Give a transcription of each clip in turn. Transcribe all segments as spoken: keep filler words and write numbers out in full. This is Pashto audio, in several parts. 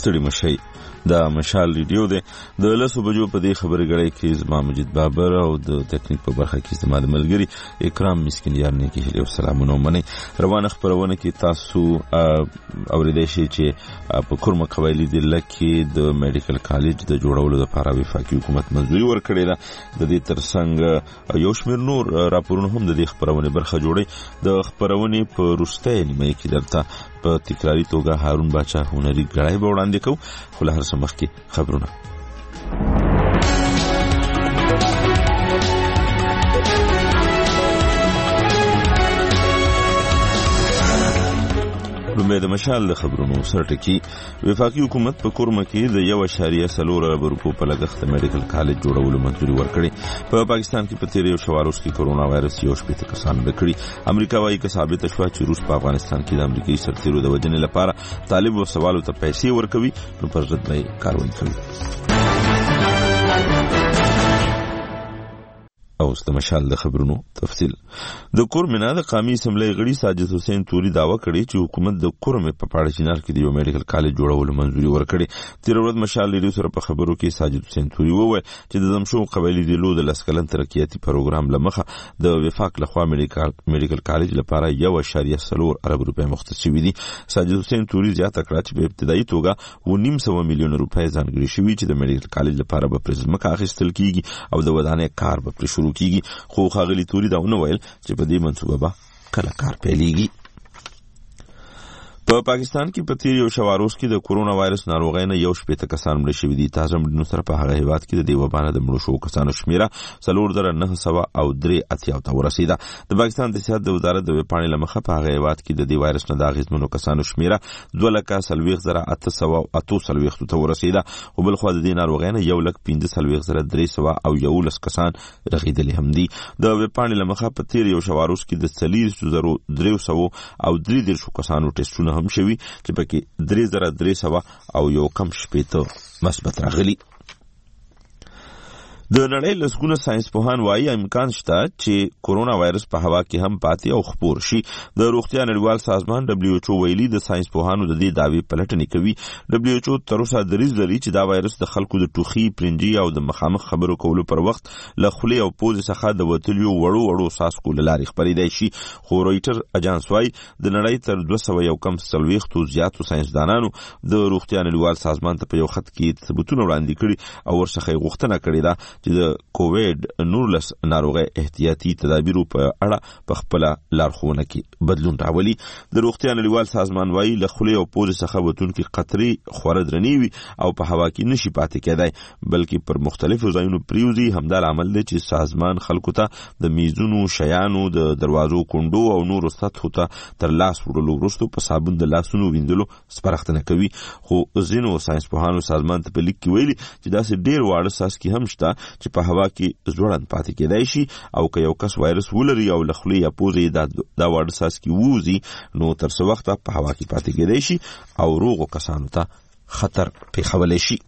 ستړي مشي دا مشال ریډیو دی د لسو بجو په دې خبرې غړې کې زما مجید بابر او د تکنیک په برخه کې زما د ملګری اکرام مسکین یار نه کې هلو سلامونه منی روانه خبرونه کې تاسو اوریدئ شئ چې په کورمه قبایلی د لکې د میډیکل کالج د جوړولو لپاره وفاقي حکومت منځوري ورکړې ده د دې ترڅنګ یو شمېر نور راپورونه هم د دې خبرونه برخه جوړي د خبرونه په روسته نیمه کې درته په تکراری توګه هارون باچا هنري غړای به وړاندې کوو خو له هر څه مخکې خبرونه لومړی د مشال د خبرونو سرټکی وفاقي حکومت په کورمه کې د یو اشاریه څلور ارب روپو په لګښت میډیکل کالج جوړولو منځوري ورکړي په پاکستان کې په تیر یو شواروس کې کرونا وایرس یو شپږ کسان کړي امریکا وايي چې ثابت شوه چې روس په افغانستان کې د امریکایي سرتیرو د وژنې لپاره طالب او سوالو ته پیسې ورکوي نو پر ضد به کاروایی کوي اوس د مشال د خبرونو تفصیل د کورمنا د قومي اسمبلی غړي ساجد حسین توري داوا کړی چې حکومت د کورمه په پاړه چینار کې د یو میډیکل کالج جوړولو منځوري ورکړي تیر ورځ مشال لري سره په خبرو کې ساجد حسین توري وویل چې د زمشو قبایلی د لود لسکلن ترقیاتي پروګرام لمخه د وفاق لخوا میډیکل میډیکل کالج لپاره یو اشاریه څلور ارب روپۍ مختص شوي دي ساجد حسین توري زیاته کړه چې په ابتدایي توګه و نیم سوه میلیون روپۍ ځانګړي شوي چې د میډیکل کالج لپاره به پرځمکه اخیستل کیږي او د ودانۍ کار به پر شروع کیږي خو خاغلی توري دا ونه ویل چې په دې منصوبه به کله کار پیلېږي په پاکستان کې په تیر یو شواروس کې د کورونا وایرس ناروغۍ نه یو شپږ کسان مړه شوي دي تازه مړینو سره په هغه هیواد کې د دې وبا نه د مړو شوو کسانو شمیره څلور زره نه سوه او درې اتیا ته ورسېده د پاکستان د صحت د وزارت د ویبپاڼې له مخه په هغه هیواد کې د دې وایرس نه د اغېزمنو کسانو شمیره دوه لکه څلوېښت زره اته سوه اته څلوېښتو ته ورسېده خو بلخوا د دې ناروغۍ نه یو لک پنځه څلوېښت زره درې سوه او یولس کسان رغېدلي هم دي د ویبپاڼې له مخه په تیر یو شواروس کې د څلېرویشتو زرو درې سوو او درې دېرشو کسانو ټسټونه هم شوي چې پکې درې زره درې سوه او یو کم شپېته مثبت راغلي د نړۍ لسګونه ساينس پوهان وايي امکان شته چې کورونا وایرس په هوا کې هم پاتې او خپور شي د روغتیا نړیوال سازمان دبليو ایچ او ویلي د ساينس پوهانو د دې دعوی پلټنې کوي دبليو ایچ او تر اوسه دریځ لري چې دا وایرس د خلکو د ټوخي پرنجي او د مخامخ خبرو کولو پر وخت له خولې او پوزې څخه د وتلیو وړو وړو څاڅکو له لارې خپرېدای شي خو رویټر اجانس وايي د نړۍ تر دوه سوه یو کم څلوېښتو زیاتو ساينسدانانو د روغتیا نړیوال سازمان ته په یو خط کې ثبوتونه وړاندې کړي او ورڅخه یې غوښتنه کړې ده چې د کووید نولس ناروغي احتیاطي تدابیرو په اړه په خپل لارښوونه کې بدلون راولي د روغتیا نړیوال سازمان وايي له خولې او پوزې څخه وتونکي قطرې خوره درنې وي او په هوا کې نشي پاتې کېدای بلکې پر مختلفو ځایونو پریوزي همدا عمل دی چې سازمان خلکو ته د میزونو شیانو د دروازو کونډو او نورو سطحو ته تر لاس وړلو وروسته په صابون د لاسونو وینځلو سپارښتنه کوي خو ځینو ساينس پوهانو سازمان ته په لیک کې ویلي چې داسې ډېر واړه څاڅکي هم شته چې په هوا کې ځوړند پاتې کېدای شي او که یو کس وایرس ولري او له خولې یا پوزې دا دا واړه څاڅکي ووځي نو تر څه وخته په هوا کې پاتې کېدای شي او روغو کسانو ته خطر پېښولی شي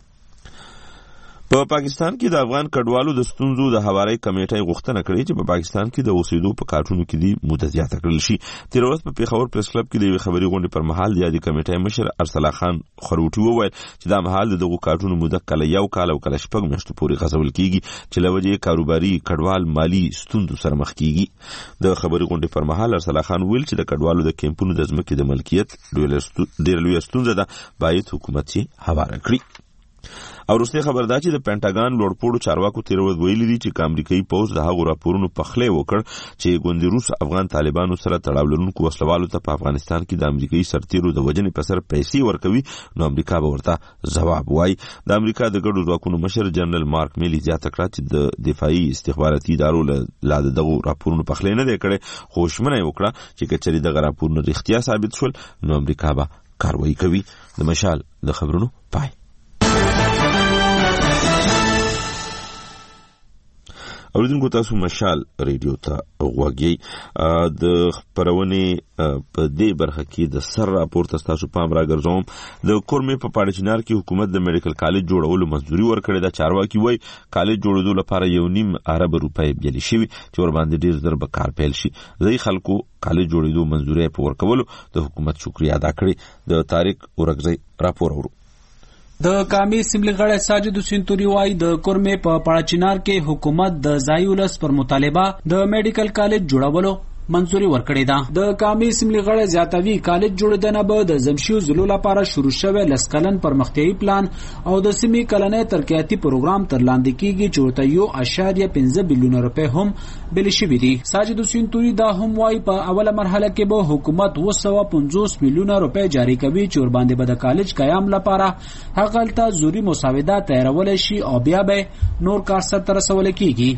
په پاکستان کې د افغان کډوالو د ستونزو د هوارۍ کمیټې غوښتنه کړې چې په پاکستان کې د اوسېدو په کارټونو کې دی موده زیاته کړل شي تیر ورځ په پیښور پریس کلب کې د یوې خبري غونډې پر مهال د کمیټې مشر ارسلا خان خروټي وویل چې دا مهال دغه کارټونو موده کله یو کال او کله شپږ میاشتې پورې غځول کیږي چې له وجې کاروباري کډوال مالی ستونزو سره مخ کیږي د خبري غونډې پر مهال ارسلا خان ویل چې د کډوالو د کیمپونو د ځمکې د ملکیت ډېر لویه ستونزه ده باید حکومت یې هواره کړي او وروستۍ خبر دا چې د پینټاګان لوړپوړو چارواکو تیر ورځ ویلي دي چې امریکایي پوځ د هغو راپورونو پخلی وکړ چې ګوندي روس افغان طالبانو سره تړاو لرونکو وسلوالو ته په افغانستان کې د امریکایي سرتیرو د وژنې په سر پیسې ورکوي نو امریکا به ورته ځواب وایي د امریکا د ګډو ځواکونو مشر جنرال مارک میلي زیاته کړه چې د دفاعي استخباراتي ادارو له دغو راپورونو پخلی نه دی کړی خو ژمنه یې وکړه چې که چېرې دغه راپورونه رښتیا ثابت شول نو امریکا به کاروایی کوي د مشال د خبرونو پای اوریدونکو تاسو مشال ریډیو ته غوږی د خبرونې په دې برخه کې د سر راپورته تاسو پام راګرځوم د کورمې په پاړچینار کې حکومت د میډیکل کالج جوړولو منځوري ورکړې ده چارواکي وایي کالج جوړېدو لپاره یو نیم ارب روپۍ بیلې شوي چې ورباندې ډېر زر به کار پیل شي ځایي خلکو کالج جوړېدو منځوري په ورکولو د حکومت شکریه ادا کړې د طارق اورګزی راپور اورو د قامي اسمبلی غړی ساجد حسین توري وايي د کورمې په پاړچینار کې حکومت د ځای ولس پر مطالبه د میډیکل کالج جوړولو منځوري ورکړې ده. د قامي اسمبلی غړی زیاتوي کالج جوړېدنه به د زمشیو ضلعو لپاره شروع شوی لس کلن پرمختیایي پلان او د سیمې کلنۍ ترقیاتي پروګرام تر لاندې کېږي چې ورته یو اعشاریه پنځه بیلیونه روپۍ هم بلې شوي دي. ساجد حسین توري دا هم وايي په اوله مرحله کې به حکومت اوه سوه پنځوس میلیونه روپۍ جاري کوي چې ورباندې به د کالج قیام لپاره هغلته زوري مسودات تیارولی شي او بیا به نور کار سرته رسولی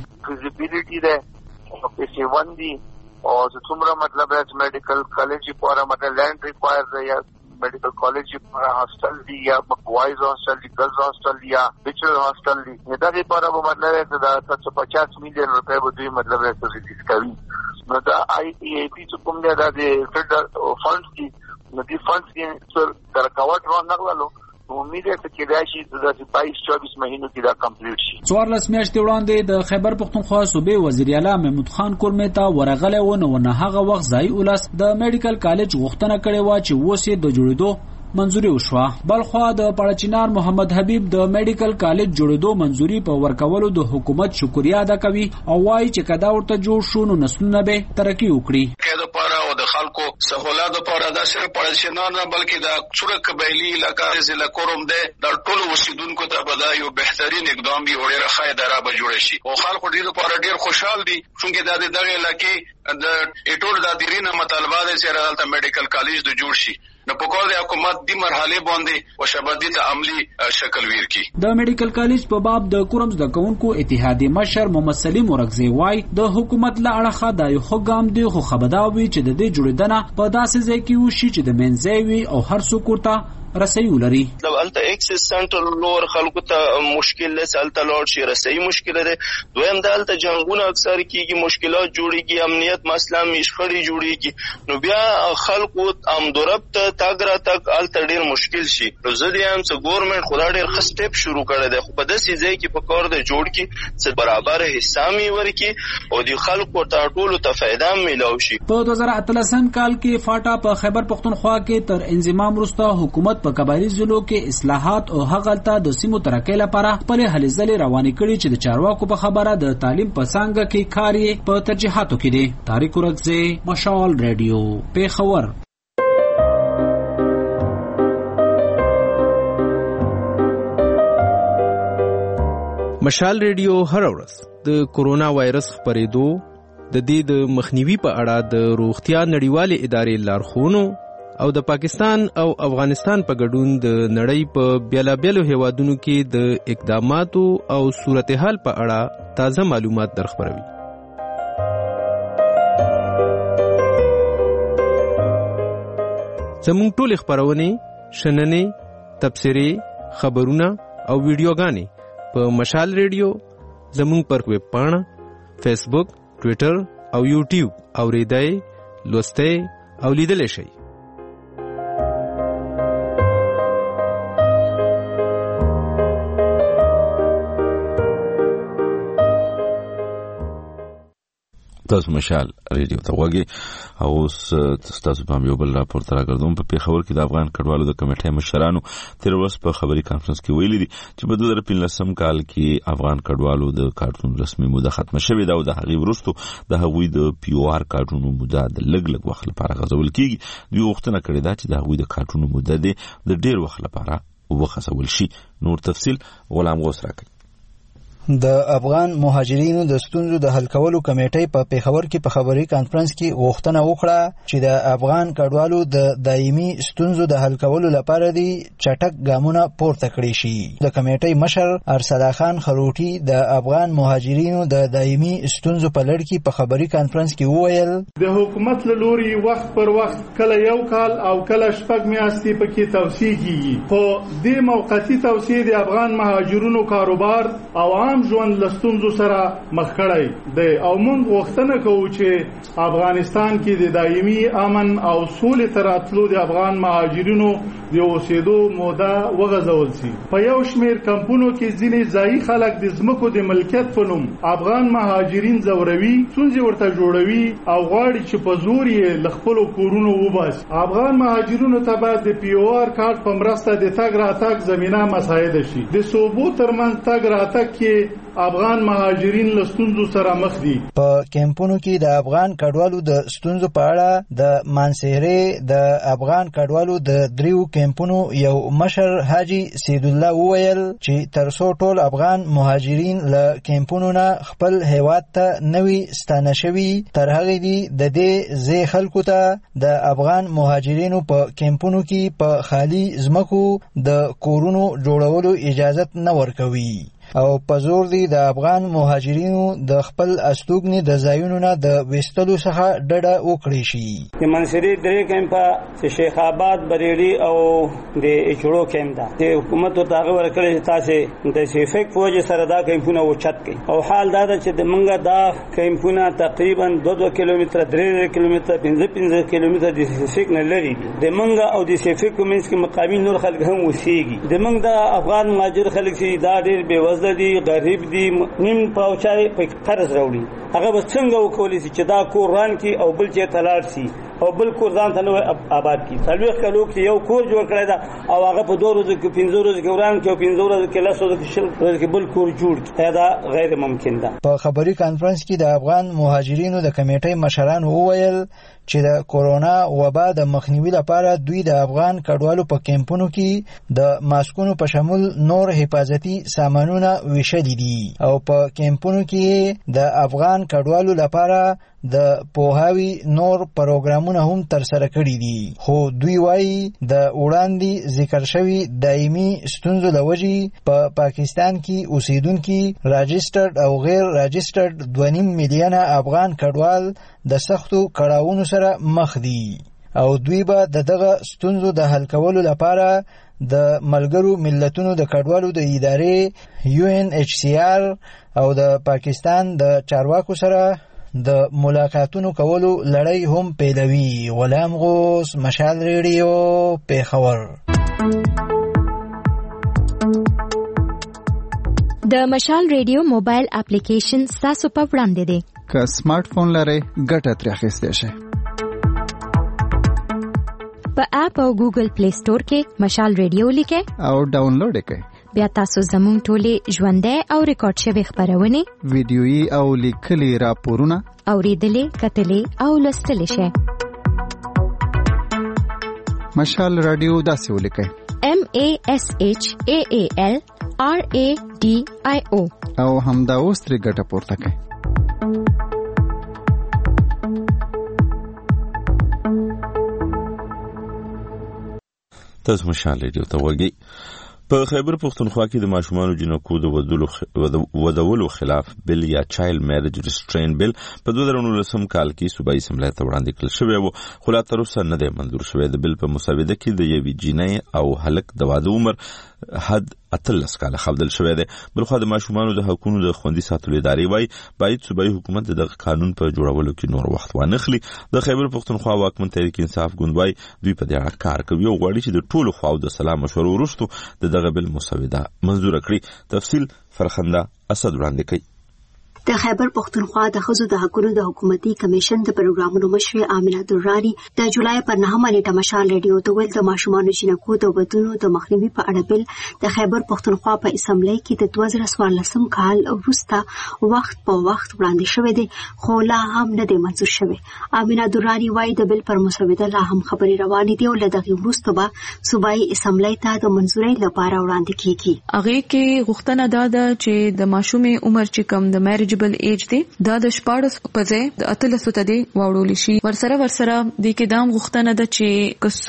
کېږي. और जो तुम्हारा मतलब है मेडिकल कॉलेज पर मतलब लैंड रिक्वायर है या मेडिकल कॉलेज पर हॉस्टल दी या बॉयज हॉस्टल दी गर्ल्स हॉस्टल दी या बिचुअल हॉस्टल दी ये दादी पर वो मतलब है सात सौ पचास मिलियन रुपए वो भी मतलब है तो रिलीज करी मतलब आई टी ए पी जो कुम ने दादी फेडरल फंड्स की नदी फंड्स की तर कवर ड्रॉ न वालो امید ہے چې دا شي د بایس چوبیس مهینو کې دا کمپلیټ شي. څوارلس میاشتې وړاندې د خیبر پختونخوا صوبې وزیر اعلی محمود خان کورمې ته ورغلی و نو نه هغه وخت ځای ولس د میډیکل کالج غوښتنه کړې وه چې اوس یې د جوړېدو منځوري وشوه. بلخوا د پاړچینار محمد حبیب د میډیکل کالج جوړېدو منځوري په ورکولو د حکومت شکریه ادا کوي او وایي چې کدا ورته جوړ شو نو نسلونه به ترقي وکړي. د خلکو سہولت لپاره دا صرف پاړچینار نه بلکې د څوره قبایلی علاقې ضلع کوروم ده د ټولو اوسیدونکو ته به دا یو بهترین اقدام وي او ډېره ښه اداره به جوړه شي او خلکو دې لپاره ډېر خوشحال دي چې د دغه علاقې د ټول د دیرینه مطالبه ده چې راځي میډیکل کالج د جوړ شي. نو په کور د حکومت د مرحله باندې او شبدیت عملی شکل ویر کی. د میډیکل کالج په باب د کورمز د کونکو اتحادیه مشر محمد سلیم ورغزی وای د حکومت له اړخه د یو حکم دی خو خبرداوي چې د دې جوړیدنه په داسې ځای کې وشي چې د منځوي او هر څوک ورته رسي ولري. دلته اکسس سنټر لور خلکو ته مشکل له سالته لور شي رسي مشکل ده. دویم دلته جنگونه اکثر کیږي مشکلات جوړيږي امنیت مسله مشخړي جوړيږي نو بیا خلکو ام درب ته تاګرا تک الته ډیر مشکل شي. نو زه هم چې ګورنمنت خدا ډیر ښه سټپ شروع کړی دی خو په داسې ځای کې په کار د جوړ کی چې برابر حصہ می ورکی او د خلکو ته ټولو ته فائدہ میلاو شي. په دوه زره اتلسم کال کې فاټا په خیبر پختونخوا کې تر انضمام وروسته حکومت په کباري ضلعو کې اصلاحات او هغلته د سیمو ترقۍ لپاره خپلې هلې ځلې روانې کړي چې د چارواکو په خبره د تعلیم په څانګه کې کار یې په ترجیحاتو کې دی. طارق ورغزی، مشال ریډیو، پیښور. مشال ریډیو هر ورځ د کورونا وایرس خپرېدو د دې د مخنیوي په اړه د روغتیا نړیوالې ادارې لارښوونو او د پاکستان او افغانستان په ګډون د نړۍ په بیلابیلو هیوادونو کې د اقداماتو او صورتحال په اړه تازه معلومات درخبروي. زموږ ټول خبرونه، شننې، تبصرې، خبرونه او ویډیوګانې په مشال ریډیو زموږ پر ویب پاڼه، فیسبوک، ټویټر او یوټیوب اوریدای، لوستای او لیدلی شئ. تاسو مشال ریډیو ته وګورئ او اوس تاسو په یو بل راپور تر راګردوم په پیښور کې د افغان کډوالو د کمیټې مشرانو تیر ورځ په خبري کانفرنس کې ویلي دي چې په دوه زره پنځلسم کال کې افغان کډوالو د کارتون رسمي موده ختمه شوې ده او د هغې وروسته د هغوی د پی او آر کارتونو موده د لږ لږ وخت لپاره غځول کېږي. دوی غوښتنه کړې ده چې د هغوی د کارتونو موده د ډېر وخت لپاره وخځول شي. نور تفصیل غلام غوث راکوي. د افغان مهاجرینو د ستونزو د حل کولو کمیټې په پیښور کې په خبري کانفرنس کې غوښتنه وکړه چې د افغان کډوالو د دایمي ستونزو د حل کولو لپاره دی چټک ګامونه پورته کړي شي. د کمیټې مشر ارسلا خان خروټي د افغان مهاجرینو د دایمي ستونزو په لړ کې په خبري کانفرنس کې وویل د حکومت له لوري وخت پر وخت کله یو کال او کله شپږ میاشتې پکې توسیع کیږي خو د موقتی توسیع د افغان مهاجرینو کاروبار او عام ژوند له ستونزو سره مخ کړی دی او موږ غوښتنه کوو چې افغانستان کې د دایمي امن او سولې تر راتلو د افغان مهاجرینو د اوسېدو موده وغځول شي. په یو شمېر کمپونو کې ځینې ځایي خلک د ځمکو د ملکیت په نوم افغان مهاجرین ځوروي، ستونزې ورته جوړوي او غواړي چې په زور یې له خپلو کورونو وباسي. افغان مهاجرینو ته باید د پی او آر کارت په مرسته د تګ راتګ زمینه مساعده شي. د صوبو ترمنځ تګ راتګ کې افغان مهاجرین له ستونزو سره مخ دي. په کمپونو کې د افغان کډوالو د ستونزو په اړه د مانسهرې د افغان کډوالو د دریو کمپونو یو مشر حاجی سید الله وویل چې تر څو ټول افغان مهاجرین له کمپونو نه خپل هیواد ته نوي ستانه شوي، تر هغې دي د دې ځای خلکو ته د افغان مهاجرینو په کمپونو کې په خالي ځمکو د کورونو جوړولو اجازت نه ورکوي او په زور دی د افغان مهاجرینو د خپل استوګنې د ځایونو نه د ویستلو څخه ډډه وکړي شي. د منصوري درې کیمپا چې شیخ آباد، بریلی او د اچړو کیمپ ده، د حکومت ته هغه ورکړي چې تاسو د سیفیک فوج سره دا کیمپونه اوچت کړي او حال دا ده چې د منګه دا کیمپونه تقریبا دوه دوه کیلومتره، درې کیلومتره، پنځه پنځه کیلومتره د سیفیک نه لري. د منګه او د سیفیک کومنس کې مقامی نور خلک هم وسیږي. د منګه د افغان مهاجر خلک چې دا ډېر بې دی، غریب دی، نیم پاوچای په قرض راوړي. هغه به څنګه وکولای شي چې دا کور ران کی او بل چې تلاړ شي او بل کور ځان ته نو آباد کی. څلوېښت کلو کې یو کور جوړ کړی دا او هغه په دوه ورځو کې پنځه ورځو کې وران کې او پنځه ورځو کې لس ورځو کې شل ورځو کې بل کور جوړ کی. دا غیر ممکن ده. په خبري کانفرنس کې د افغان مهاجرینو د کمیټې مشران وویل چې د کورونا وبا د مخنیوي لپاره دوی د افغان کډوالو په کمپونو کې د ماسکونو په شمول نور حفاظتي سامانونه ویشلي دي او په کمپونو کې د افغان کډوالو لپاره د پوهاوی نور پروګرامونه هم ترسره کړي دي. خو دوی وایي د وړاندې ذکر شوی دایمي ستونزو له وجې په پاکستان کې اوسیدونکي راجسټرډ او غیر راجسټرډ دوه نیم میلیونه افغان کډوال د سختو کړاوونو سره مخ دي او دوی به د دغه ستونزو د حل کولو لپاره د ملګرو ملتونو د کډوالو د ادارې یو ان ایچ سی آر او د پاکستان د چارواکو سره د ملاقاتونو کولو لړۍ هم پیلوي. غلام غوث، مشال ریډیو، پیښور. د مشال ریډیو موبایل اپلیکیشن ستاسو په وړاندې دی. که سمارټ فون لرئ ګټه ترې اخیستی شئ. په اپ او ګوګل پلی سٹور کې مشال ریډیو لیکئ او ډاونلوډ یې کړئ. بیا تاسو زموږ ټولې ژوندۍ او ریکارډ شوې خپرونې، ویډیويي او لیکلي راپورونه اورېدلې، کتلې او لوستلی شئ. مشال رادیو داسې ولیکئ: ایم ای ایس ایچ ای ای ایل آر ای ډي آی او او همدا اوس ترې ګټه پورته کړئ. تاسو مشال ریډیو ته وګورئ. په خیبر پختونخوا کې د ماشومانو جنکو د ودولو خلاف بل یا چایلډ میریج ریسټرین بل په دوه زره نولسم کال کې صوبایي اسمبلی ته وړاندې کړل شوی و، خو لا تر اوسه نه دی منظور شوی. د بل په مسوده کې د یوې جینۍ او هلک د واده عمر حد اتلس کاله خودل شوی دی. بلخوا د ماشومانو د حقوقو د خوندي ساتلو ادارې وايي باید صوبایي حکومت دغه قانون په جوړولو کې نور وخت وانخلي. د خیبر پختونخوا واکمن تحریک انصاف ګوند وايي دوی په دې اړه کار کوي او غواړي چې د ټولو خواو د سلا مشورو وروسته د دغه بل مسوده منظور کړي. تفصیل فرخنده اسد وړاندې کوي. د خیبر پختونخوا د ښځو د حقوقو د حکومتي کمیشن د پروګرامونو مشر آمنه دراري د جولای پر نهمه نیټه مشال ریډیو ته ویل د ماشومانو جنکو د ودونو د مخنیوي په اړه بل د خیبر پختونخوا په اسمبلی کې د دوه زره څوارلسم کال وروسته وخت په وخت وړاندې شوی دی، خو لا هم نه دی منظور شوی. آمنه دراري وایي د بل پر مسوده لا هم خبرې روانې دي او له دغې وروسته به صوبایي اسمبلی ته د منظورۍ لپاره وړاندې کیږي. هغې کې غوښتنه دا ده چې د ماشومې عمر چې کم د میریج بل ایج دی دا د شپاړس په ځای د اتلسو ته دی واوړول شي. ورسره ورسره د کې دام غوښتنه ده چې که څوک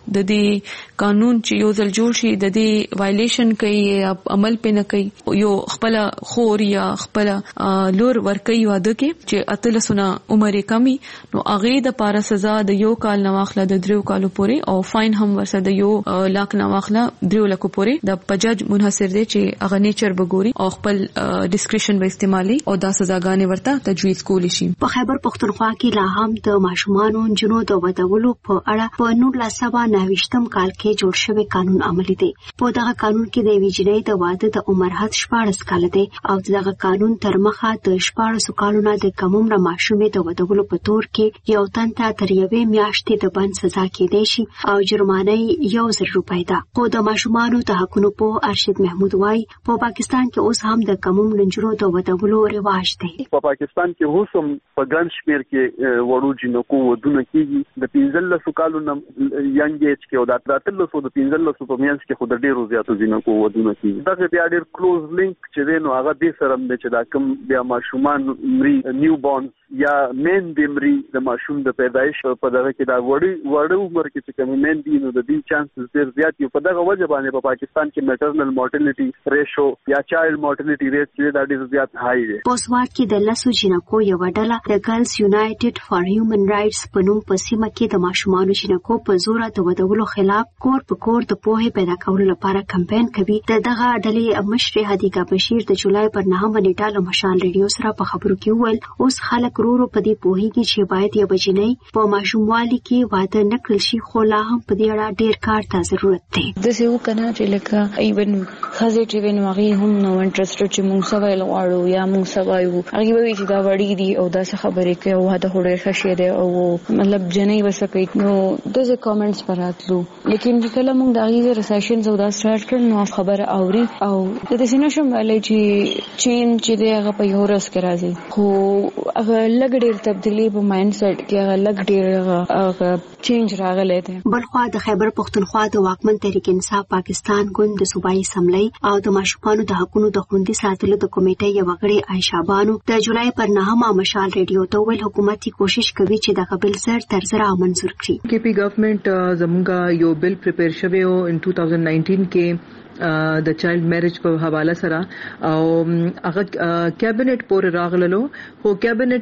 د دې قانون چې یو ځل جوړ شي د دې وایلیشن کوي یا عمل پې نه کوي یو خپل خور یا خپل لور ورکوي واده کې چې اتلسونه عمر کمی نو هغه د پاره سزا د یو کال نه واخله د دریو کالو پورې او فاین هم ورسره د یو لاک نه واخله دریو لکو پورې د پجج منحصر دی چې هغه نیچر بګوري او خپل ډیسکریشن به استعمالي او دا سزاګانې ورته تجویز کولی شي. په خیبر پختونخوا کې لا هم د ماشومانو جنو د ودولو په اړه په نولس سوه نهه ویشتم کال کې جوړ شوی قانون عملي دی. په دغه قانون کې د یوې جنۍ د واده د عمر حد شپاړس کاله دی او دغه قانون تر مخه د شپاړسو کالونو د کم عمره ماشومې د ودولو په تور کې یو تن ته تر یوې میاشتې د بند سزا کېدای شي او جرمانه یو زر روپۍ ده. خو د ماشومانو د حقونو په ارشد محمود وايي په پاکستان کې اوس هم د کم عمر نجونو د ودولو رواج دی. په پاکستان کې اوس هم په ګڼ شمېر کې وړو جنکو ودونه کېږي د پنځلسو کالو نه ینګ ایج کې او د اتلسو د پنځلسو په منځ کې خو د ډېرو زیاتو جنکو ودونه کېږي. دغه بیا ډېر کلوز لینک چې دی نو هغه دې سره دی چې دا کوم بیا ماشومان مري نیو بورن یا مین د مري د ماشوم د پیدایش په دغه کې دا وړي وړو عمر کې چې کوم مین دي نو د دې چانسز ډېر زیات دي. په دغه وجه باندې په پاکستان کې میټرنل مورټیلیټي ریشو یا چایلډ مورټیلیټي ریټ چې دا ډېر زیات هاي دی. په سواد کې د لسو جنکو یو ډله د ګرلز یونایټډ فار هیومن رائټس په نوم په سیمه کې د ماشومانو جنکو په زور د ودولو خلاف کور په کور د پوهې پیدا کولو لپاره کمپاین کوي. د دغه ډلې مشر هدیقه بشیر د جولای پر نهمه نیټه له مشال ریډیو سره په خبرو کې وویل اوس خلک ورو ورو په دې پوهېږي چې باید یو بجنۍ په ماشوموالي کې واده نه کړل شي خو لا هم په دې اړه ډېر کار ته ضرورت دی. داسې وکنه چې لکه ایون ښځې چې وي نو هغې هم نو انټرسټډ چې موږ څه ویل غواړو یا موږ څه وایو هغې به وایي چې دا وړي دي او داسې خبرې کوي او واده خو ډېر ښه شی دی او مطلب جنۍ به څه کوي نو داسې کامنټس به راتلو. لیکن چې کله موږ د هغې ریسیشنز او دا سټارټ کړل نو خبره اوري او داسې نه شم ویلی چې چینج چې دی هغه په یو ورځ کې راځي خو هغه لږ ډېر تبدیلي په مایند سیټ کې هغه لږ ډېر هغه چینج راغلی دی. بلخوا د خیبر پختونخوا د واکمن تحریک انصاف پاکستان ګوند د صوبایي اسمبلی او د ماشومانو د حقونو د خوندي ساتلو د کمیټې یو غړي عایشه بانو د جولای پر نهمه مشال ریډیو ته ویل حکومت کوشش کوي چې دغه بل سر تر زره منظور کړي. کې پی ګورنمنت زموږه یو بل پریپیر شوی او ان two thousand nineteen کې د چایلډ میریج په حواله سره او هغه کابینټ پورې راغللو خو کابینټ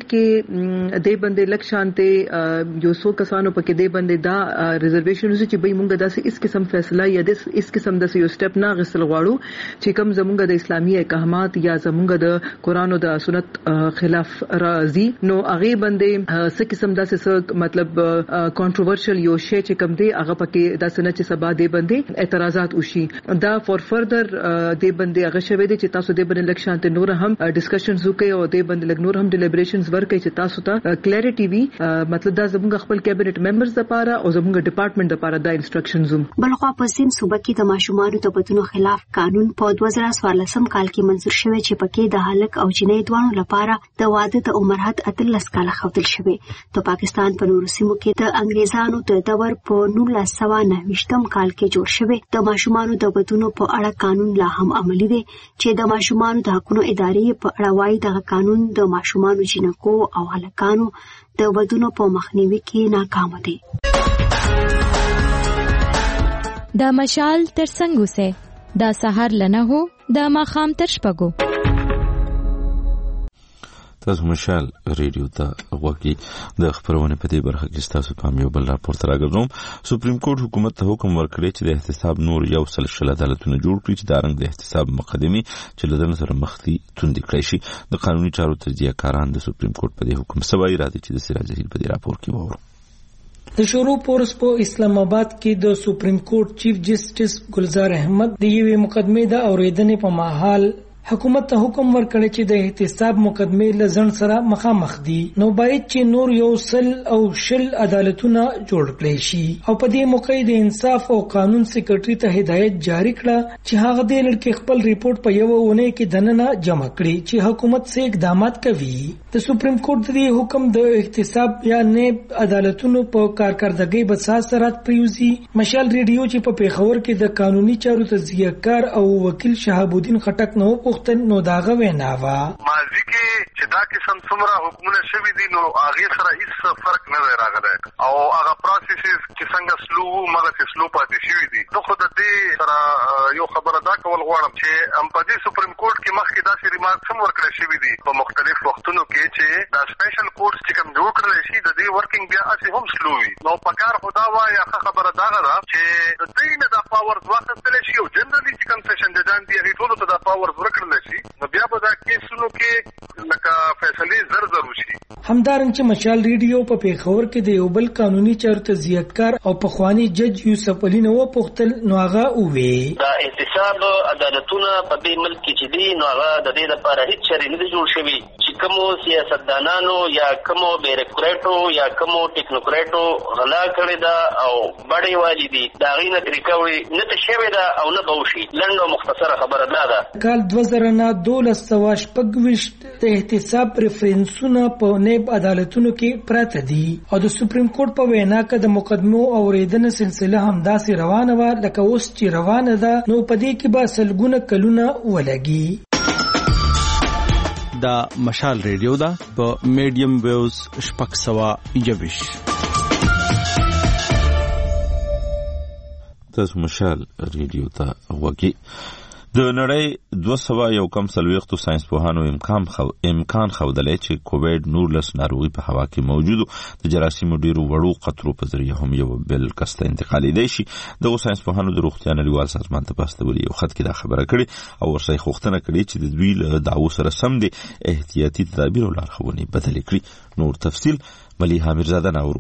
کې د باندې لکشانته یو څو کسانو پکې د باندې دا ریزرویشنز چې به موږ داسې اس قسم فیصله یا د اس قسم د یو سټپ نه غسل غواړو چې کوم زموږ د اسلامي احکامات یا زموږ د قران او د سنت خلاف راځي نو هغه باندې څه قسم داسې مطلب کنټروورشل یو شی چې کوم دی هغه پکې داسې نه چې سبا د باندې اعتراضات وشي. دا فور فردر د باندې هغه شوی دی چې تاسو د باندې لکشانت نور هم ډسکشنز وکړي او د باندې لګ نور هم ډیلیبریشنز ورکړي چې تاسو ته کلیریټي وي مطلب دا زموږ خپل کابینټ ممبرز لپاره او زموږ ډپارټمنټ لپاره دا انسټرکشنز هم. بلخوا په سیم صوبه کې د ماشومانو د بدنو خلاف قانون په دوه زره څوارلسم کال کې منظور شوی چې پکې د هلک او جنۍ دواړو لپاره د واده د عمر حد اتلس کاله ښودل شوی. د پاکستان په نورو سیمو کې د انګریزانو د دور په نولس سوه نهه ویشتم کال کې جوړ شوی د ماشومانو د بدنو په اړه قانون لا هم عملي دی چې د ماشومانو د حقونو ادارې په اړه وايي دغه قانون د ماشومانو جنکو او هلکانو د ودونو په مخنیوي کې ناکام دی. د مشال تر څنګ اوسه د سحر لنه هو د ماخام تر شپږو تاسو مشال ریډیو ته غوږی د خبرونه په دې برخه کې تاسو په یو بل راپور تراغوم. سپریم کورټ حکومت ته حکم ورکړی چې د احتساب نور یو سلسله عدالتونه جوړ کړي چې د رنګ د احتساب مقدمه چې لدن سره مختی توندې کړی شي. د قانوني چارو تجزیه کاران د سپریم کورټ په دې حکم سوای راځي چې د سراج جهیل په دې راپور کې وورو. د شروع پورس په اسلام آباد کې د سپریم کورټ چیف جسټس ګلزار احمد د یوې مقدمې د اوریدنې په مهال حکومت ته حکم ورکړی چې د احتساب مقدمې لزن سره مخامخ دي نو باید چې نور یو سل او شل عدالتونه جوړ کړي شي او په دې موقع د انصاف او قانون سیکریټري ته هدایت جاری کړه چې هغه د لړکې خپل ریپورت په یو ونه کې دننه جمع کړي چې حکومت څه اقدامات کوي. د سپریم کورټ د حکم د احتساب یا نیب عدالتونو په کارکردګۍ بساس سره پریوزي. مشال ریډیو چې په پیښور کې د قانوني چارو تجزیه کار او وکیل شهاب الدین خټک نو نو داغه وینا وا ماضی کې چې دا قسم څومره حکومتونه شوي دي نو هغې سره هیڅ فرق نه دی راغلی او هغه پروسیسز چې څنګه سلو مغسې سلو پاتې شوي دي. زه خو د دې سره یو خبره دا کول غواړم چې هم په دې سپریم کورټ کې مخکې داسې ریمارکس هم ورکړی شوي دي په مختلف وختونو کې چې دا سپیشل کورټس چې کوم جوړ کړلی شي د دې ورکینګ بیا هسې هم سلو وي. نو په کار خو دا وایي ښه خبره دغه ده چې د دوی نه دا پاورز واخیستلی شي او جنرالي چې کوم سیشن ججان دي هغې ټولو ته دا پاورز ورکړلی شي نو بیا به دا کیسونو کې لکه فیصلې زر زر وشي. همدارنګه چې مشال ریډیو په پیښور کې د یو بل قانوني چارو ته زیاتکار او پخوانی جج یوسف علي نو پوښتل نو هغه وویل دا احتساب عدالتونه په دې ملک کې چې دي نو هغه د دې لپاره هیڅ چارې نه دي جوړ شوي چې کومو سیاستدانانو یا کومو بیروکراټو یا کومو ټیکنوکراټو غلا کړې ده او بډې والي دي د هغې نه ریکوري نه ته شوې ده او نه به وشي. لنډ او مختصره خبره دا ده کال دوه زره نه دولس سوه شپږ ویشت د احتساب ریفرنسونه په نیب عدالتونو کې پراته دي او د سپریم کورټ په وینا کې د مقدمو اوریدنې سلسله همداسې روانه وه لکه اوس چې روانه ده نو په دې کې به سلګونه کلونه ولګي. دا مشال ریډیو ده په میډیم ویوز شپږ سوه یویش. تاسو مشال ریډیو ته غوږی. د نړۍ دوه سوه یو کم څلوېښتو ساینسپوهانو امکان خو امکان ښودلی چې کوویډ نولس ناروغي په هوا کې موجودو د جراثیمو ډېرو وړو قطرو په ذریعه هم یو بل کس ته انتقالېدی شي. دغو ساینسپوهانو د روغتیا نړیوال سازمان ته په استولي یو خط کې دا خبره کړې او ورسره غوښتنه کړې چې د دوی له دعوو سره سم د احتیاطي تدابیر او لارښوونې بدلې کړي. نور تفصیل ملیحه میرزاده ناورو.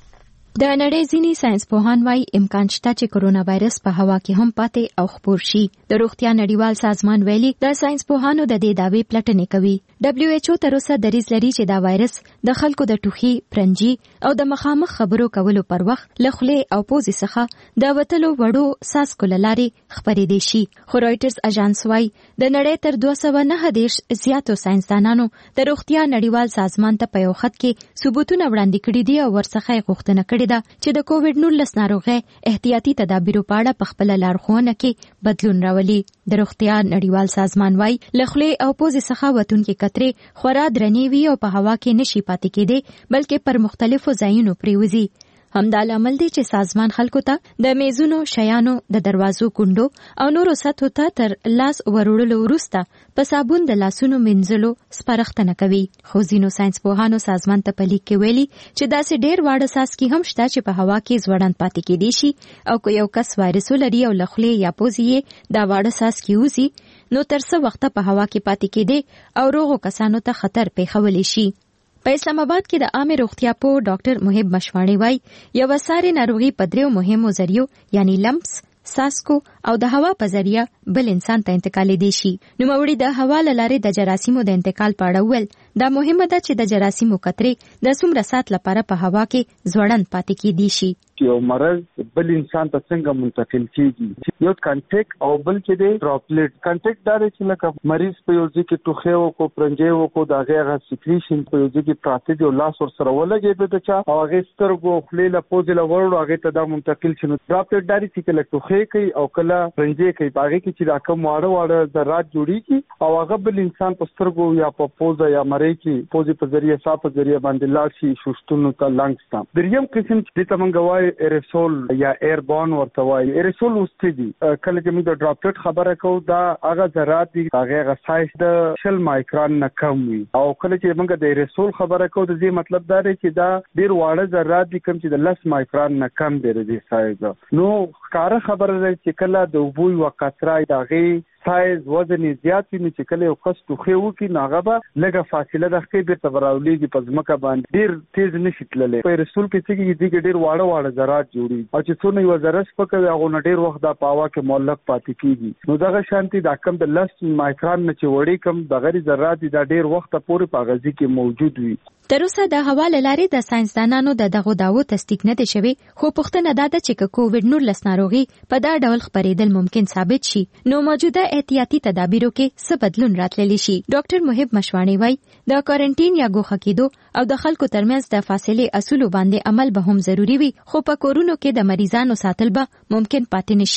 د نړۍ ځینې ساینسپوهان وايي امکان شته چې کرونا وایرس په هوا کې هم پاتې او خپور شي. د روغتیا نړیوال سازمان ویلي د ساینسپوهانو د دې دعوې پلټنې کوي. دبليو ایچ او تر اوسه دریځ لري چې دا وایرس د خلکو د ټوخي، پرنجي او د مخامخ خبرو کولو پر وخت له خولې او پوزې څخه د وتلو وړو څاڅکو له لارې خپرېدی شي. خو رایټرز اژانس وايي د نړۍ تر دوه سوه نهه دېرش زیاتو ساینسدانانو د روغتیا نړیوال سازمان ته په یو خط کې ثبوتونه وړاندې کړي دي او ورڅخه یې غوښتنه کړې ده چې د کووډ نولس ناروغۍ احتیاطي تدابیرو په اړه په خپله لارښوونه کې بدلون راولي. د روغتیا نړیوال سازمان وايي له خولې او پوزې څخه وتونکې کترې خورا درنې وي او په هوا کې نشي پاتې کېدی بلکې پر مختلفو ځایونو پریوزي. همدا لامل دی چې سازمان خلکو ته د میزونو، شیانو، د دروازو کونډو او نورو سطحو ته تر لاس وروړلو وروسته په صابون د لاسونو مینځلو سپارښتنه کوي. خو ځینو ساینسپوهانو سازمان ته په لیک کې ویلي چې داسې ډېر واړه څاڅکي هم شته چې په هوا کې ځوړند پاتې کېدی شي او که یو کس وایرس ولري او له خولې یا پوزې یې دا واړه څاڅکي وځي نو تر څه وخته په هوا کې پاتې کېدی او روغو کسانو ته خطر پیښولی شي. په اسلام آباد کې د عامه روغتیا په ډاکټر محب مشواڼي وايي یو ساري ناروغي په دریو مهمو ذریعو یعنی لمپس، ساسکو او د هوا په ذریعہ بل انسان ته انتقالېدی شي. نو موري د هوا له لارې د جراثیمو د انتقال په اړه ویل دا مهمه ده چې د جراثیمو کترې د څومره سات لپاره په هوا کې ځوړند پاتې کېدی شي. یو مرض بل انسان ته څنګه منتقل کیږي؟ یو کانټیکټ او بل چې دی ډراپلیټ. کانټیکټ دا دی چې لکه مریض په یو ځای کې ټوخی وکړو، پرنجی وکړو، د هغې هغه سیکریشن په یو ځای کې پراته دي او لاس ورسره ولګېده د چا او هغې سترګو، خولې له پوزې له وړو هغې ته دا منتقل شي. نو ډراپلیټ دا دی چې کله ټوخی کوي او کله پرنجی کوي په هغې کې چې دا کوم واړه واړه ذرات جوړېږي او هغه بل انسان په سترګو یا په پوزه یا مرۍ کې پوزې په ذریعه ساه په ذریعه باندې لاړ شي شوشتونو ته لنګس ته. دریم قسم چې دې ته موږ وایو ایرسول یا ایربون ورته وایي. ایرسول اوس څه دي؟ کله چې موږ د ډراپلیټ خبره کوو دا هغه ذرات دي هغې هغه سایز د شل مایکرون نه کم وي او کله چې موږ د ایرسول خبره کوو د دې مطلب دا دی چې دا ډېر واړه ذرات دي کوم چې د لس مایکرون نه کم دی د دې سایز. نو ښکاره خبره ده چې کله د اوبو یوه قطره د هغې سایز وزن زیات وي نو چې کله یو کس ټوخی وکړي نو هغه به لږه فاصله د ښکې بېرته به راولېږي په ځمکه باندې ډېر تیز نشي تللی. په ایرسول کې څه کېږي دې کې ډېر واړه واړه ذرات جوړېږي او چې څونه یوه ذره سپکه وي هغو نه ډېر وخت دا په هوا کې معلق پاتې کېږي. نو دغه شانتې دا کم د لس مایکرون نه چې وړې کم دغه ذرات دي دا ډېر وخته پورې په هغه ځای کې موجود وي. تر اوسه د هوا له لارې د ساینسدانانو د دغو دعوو تصدیق نه دی شوی خو پوښتنه دا ده چې که کووډ نولس ناروغي په دا ډول خپرېدل ممکن ثابت شي نو موجوده احتیاطي تدابیرو کې څه بدلون راتللی شي. ډاکټر محب مشواڼي وايي د کوارنټین یا ګوښه کېدو او د خلکو ترمنځ د فاصلې اصولو باندې عمل به هم ضروري وي خو په کورونو کې د مریضانو ساتل به ممکن پاتې نشي.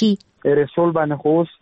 ایرسول باندې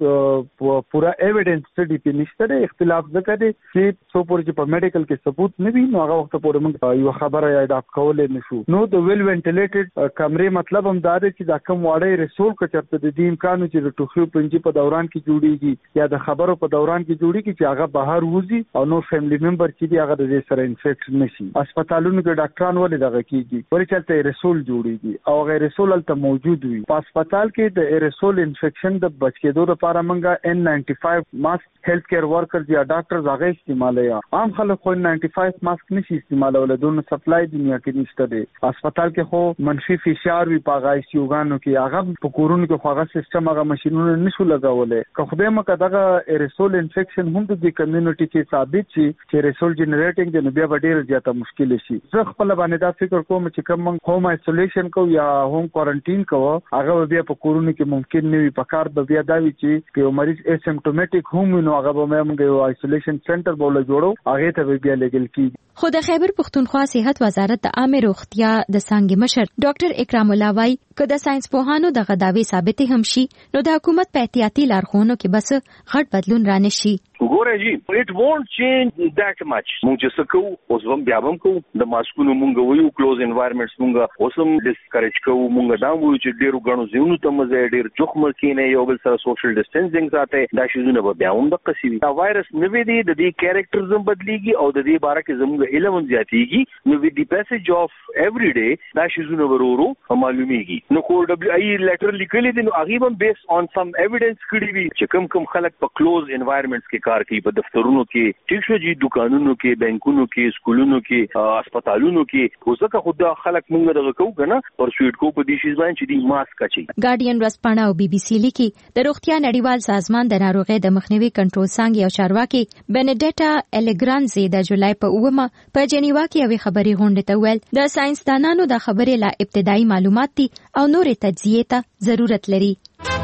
خو پورا ایویډنس سټډي په نشته اختلاف ځکه دی چې څو پورې چې په میډیکل کې ثبوت نه وي نو هغه وخت پورې موږ یو خبره یاد کولای نشو. نو د ویل وینټیلیټډ کمرې مطلب هم دا دی چې دا کم واړی ایرسول که چېرته د دې امکان چې د ټوخي پنجي په دوران کې جوړیږي یا د خبرو په دوران کې جوړیږي چې هغه بهر وځي او نو فیملی ممبر چې دی هغه د دې سره انفیکټ نشي. هسپتالونو کې ډاکټران ولې دغه کیږي ولې چلته ایرسول جوړیږي او هغه ایرسول هلته موجود وي. په هسپتال کې د ایرسول انفیکشن د بچ کېدو لپاره موږ ان ناینټي فایو ماسک هیلث کیر ورکرز یا ډاکټرز هغه استعمالوي. عام خلک خو ناینټي فایو ماسک نشي استعمالولای، دونه سپلای دنیا کې نشته دی. هسپتال کې خو منفي فشار وي په هغه سیوګانو کې، هغه په کورونو کې خو هغه سیستم هغه ماشينونه نشو لګولای. که خدای مکه دغه ایرسول انفیکشن هم د دې کمیونټي کې ثابت شي چې ایرسول جنریټینګ د نو بیا ډېر زیاته مشکل شي. زه خپل باندې دا فکر کوم چې کوم هوم آیسولیشن کو یا هوم کوارنټین کو هغه بیا په کورونو کې ممکن نه وي. په کار به بیا دا وي چې یو مریض اسیمپټومټیک هم نو هغه به موږ یو آیسولیشن سنټر بوله جوړو، هغه ته بیا لګل کیږي. خو د خیبر پښتونخوا صحت وزارت د عامه روغتیا د څانګې مشر ډاکټر اکرام الله وايي که د ساينس پوهانو د غداوی ثابت هم شي نو د حکومت په احتیاطي لارښوونو کې بس غټ بدلون را نشي. ګوره جی it won't change that much. مونږ چې څه کوو اوس هم بیا هم کوو، د ماسکونو مونږ وایو کلوز انوایرنمنټس مونږ اوس هم ډسکریج کوو. مونږ دا وایو چې ډیرو غنو ځینو ته مزه ډیر جوخم کینې یو بل سره سوشل ډیسټنسینګ ساتي، دا شیزونه به بیا هم د قصوی دا وایرس نوې دی، د دې کیریکټرز هم بدلیږي او د دې باره کې زموږ علم هم زیاتیږي. نو وی دی پیسج اف ایوری ډے دا شیزونه ورورو معلومیږي. نو کو دبليو ای لیټر لیکلی دی نو هغه هم بیس اون سم ایویډنس کړی وی چې کم کم خلک په کلوز انوایرنمنټس کې کار کوي، په دفترونو کې ټیک شو جی دکانونو کې بانکونو کې سکولونو کې هسپتالونو کې اوسکه خود خلک مونږ دغه کوو کنه پرسویټ کو په دې شی باندې چې دی ماسک اچي. ګارډین ورسپاڼه او بي بي سي لیکي د روغتیا نړیوال سازمان د ناروغۍ د مخنیوي کنټرول څانګې او چارواکي بنډیټا الیګرانزي د جولای په اومه په جنیوا کې یوې خبري غونډه ته ویل د ساينسدانانو د خبرې لا ابتدایي معلومات دي او نورې تجزیې ته ضرورت لري.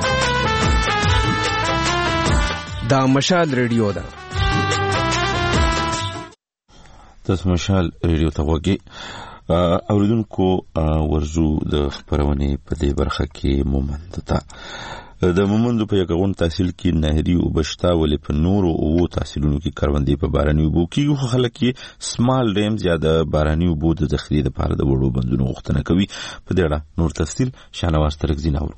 دا مشال ریډیو ده. تاسو مشال ریډیو ته وګورئ. اوریدونکو ورزو د خبرونه په دې برخه کې مومند ته د مومندو په یوغون تحصیل کې نهري او بشتا ولې په نورو او تحصیلونو کې کاروندې په باراني وبو کې خو خلک یې سمال ډیم زیاده باراني وبو د ذخیره لپاره د وړو بندونو غوښتنه کوي. په دې اړه نور تفصیل شانواز ترکزی ناورو.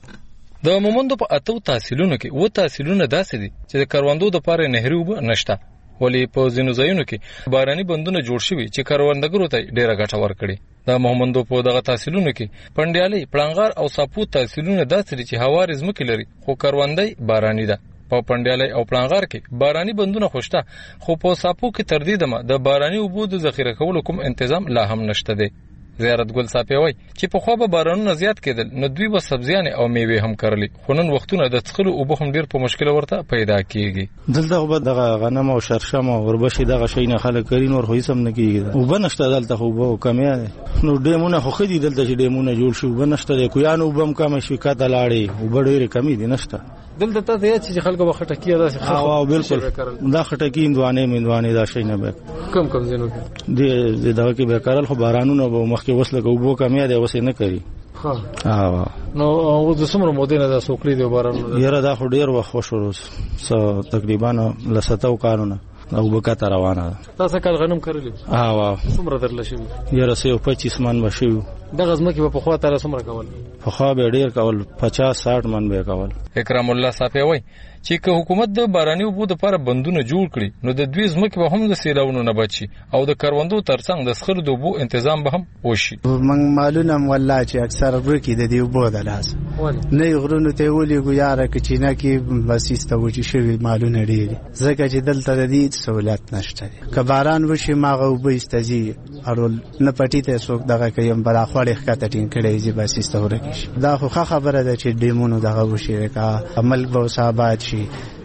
د مومندو په اتو تحصیلونو کې و تحصیلونه داسې دي چې د کاروندو د لپاره نهري وبو نشته، ولی په ځینو ځایونو کې باراني بندونه جوړ شوي چې کاروندګرو ته ډیره ګټه ورکړي. د مومندو په دغه تحصیلونو کې پندیالي، پړنګار او ساپوت تحصیلونه داسې دي چې هوار ځمکې لري خو کاروندای باراني ده. په پندیالي او پړنګار کې باراني بندونه خوشته، خو په ساپو کې تر دې دمه د باراني اوبو د ذخیره کولو کوم تنظیم لا هم نشته دی. زیارت ګل صافي وای چې په خو به بارانونه زیات کېدل نو دوی به سبزیانه او میوه هم کرلی، خو نن وختونه د څخلو او به هم ډیر په مشکل ورته پیدا کیږي. دلته به دغه غنم او شرشم او وربشي دغه شي نه خلک کرین ور خو سم نه کیږي. او بنشته دلته خو به کمیه نو ډیمونه خو خدي دلته چې ډیمونه جوړ شو بنشته کو یانو بم کم شي کاته لاړې او ډېر کمی دي نشته دلته ته چې خلکو به خټکیه داسې خو او بالکل دا خټکی اندوانه مندوانه دا شي نه به کم کم زینو کې دي دغه کې به کارل خو بارانونه به مخکې وسله کوو کمیه دی وسه نه کوي. ها ها نو او د سمره مودینه د سوکړې دی بارانونه یره دا خو ډیر وخت شروع سو تقریبا لستو کارونه او بکته روانه ده. تاسو کال غنم کړلی؟ ها وا څومره درل شي؟ یره سه پچیس من بشو. د غزمه کې په خوا تر څومره کول؟ په خوا به ډیر کول پچاس ساټ من به کول. اکرام الله صافي وای چې که حکومت د باراني اوبو لپاره بندونه جوړ کړي نو د دوی ځمکې به هم د سیلاونو نه بچي او د کروندو ترڅنګ د سخر د اوبو تنظیم به هم وشي. من معلومه والله چې اکثر ورکی د دې اوبو د لاس نه غرونو ته ولي ګیاره کې چې نه کې بسیسته وچی شوی معلومه لري ځکه چې دلته د دې سہولت نشته. که باران وشي ماغه اوبو استځي ارول نه پټی ته څوک دغه کوم بلا خوړې ښکته ټینګ کړي چې بسیسته ورکی دا خو خبره ده چې ډیمونو دغه وشي کا عمل به صاحبات شي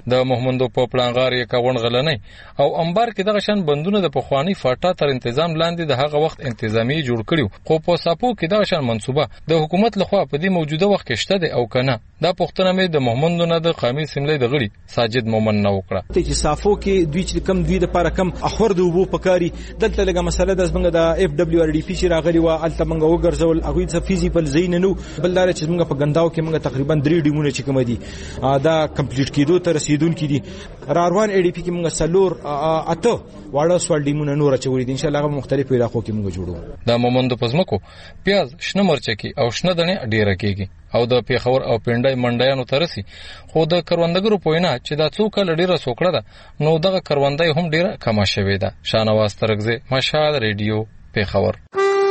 د محمدو په پلانغار یې کاون غلنۍ او انبار کې دغه شان بندونه د پخوانی فاټا تر تنظیم لاندې د هغه وخت انتظامی جوړ کړیو خو په ساپو کې دغه شان منصوبه د حکومت لخوا په دې موجوده وخت کې شته دی او کنه دا پښتنه مې د محمدو نه د قومي سیملې د غړي ساجد مومن نه وکړه چې سافو کې دوی چې کم دوی د لپاره کم اخور د وبو پکاري دلته لګه مسله د زمنګ د اف دبليو ار ډي پی چې راغلی و الته منګه وګرځول هغه څه فیزیبل زین نه بل لاره چې موږ په ګنداو کې موږ تقریبا درې ډیمونه چې کوم دي دا کمپلیټ کیدو تر رسیدون کې دي را روان ای ډی پی کې موږ سلور اته واړه سوال ډیمونه نور چوي دي ان شاء الله هغه مختلفو علاقو کې موږ جوړو د مومند پزمکو پیاز شنه مرچکی او شنه دنه ډیره کیږي او د پیښور او پنډای منډیانو ترسي خو د کروندګرو پوینه چې دا څوک لډیره سوکړه ده نو دغه کروندای هم ډیره کما شوې ده شانواز ترغزه مشال ریډیو پیښور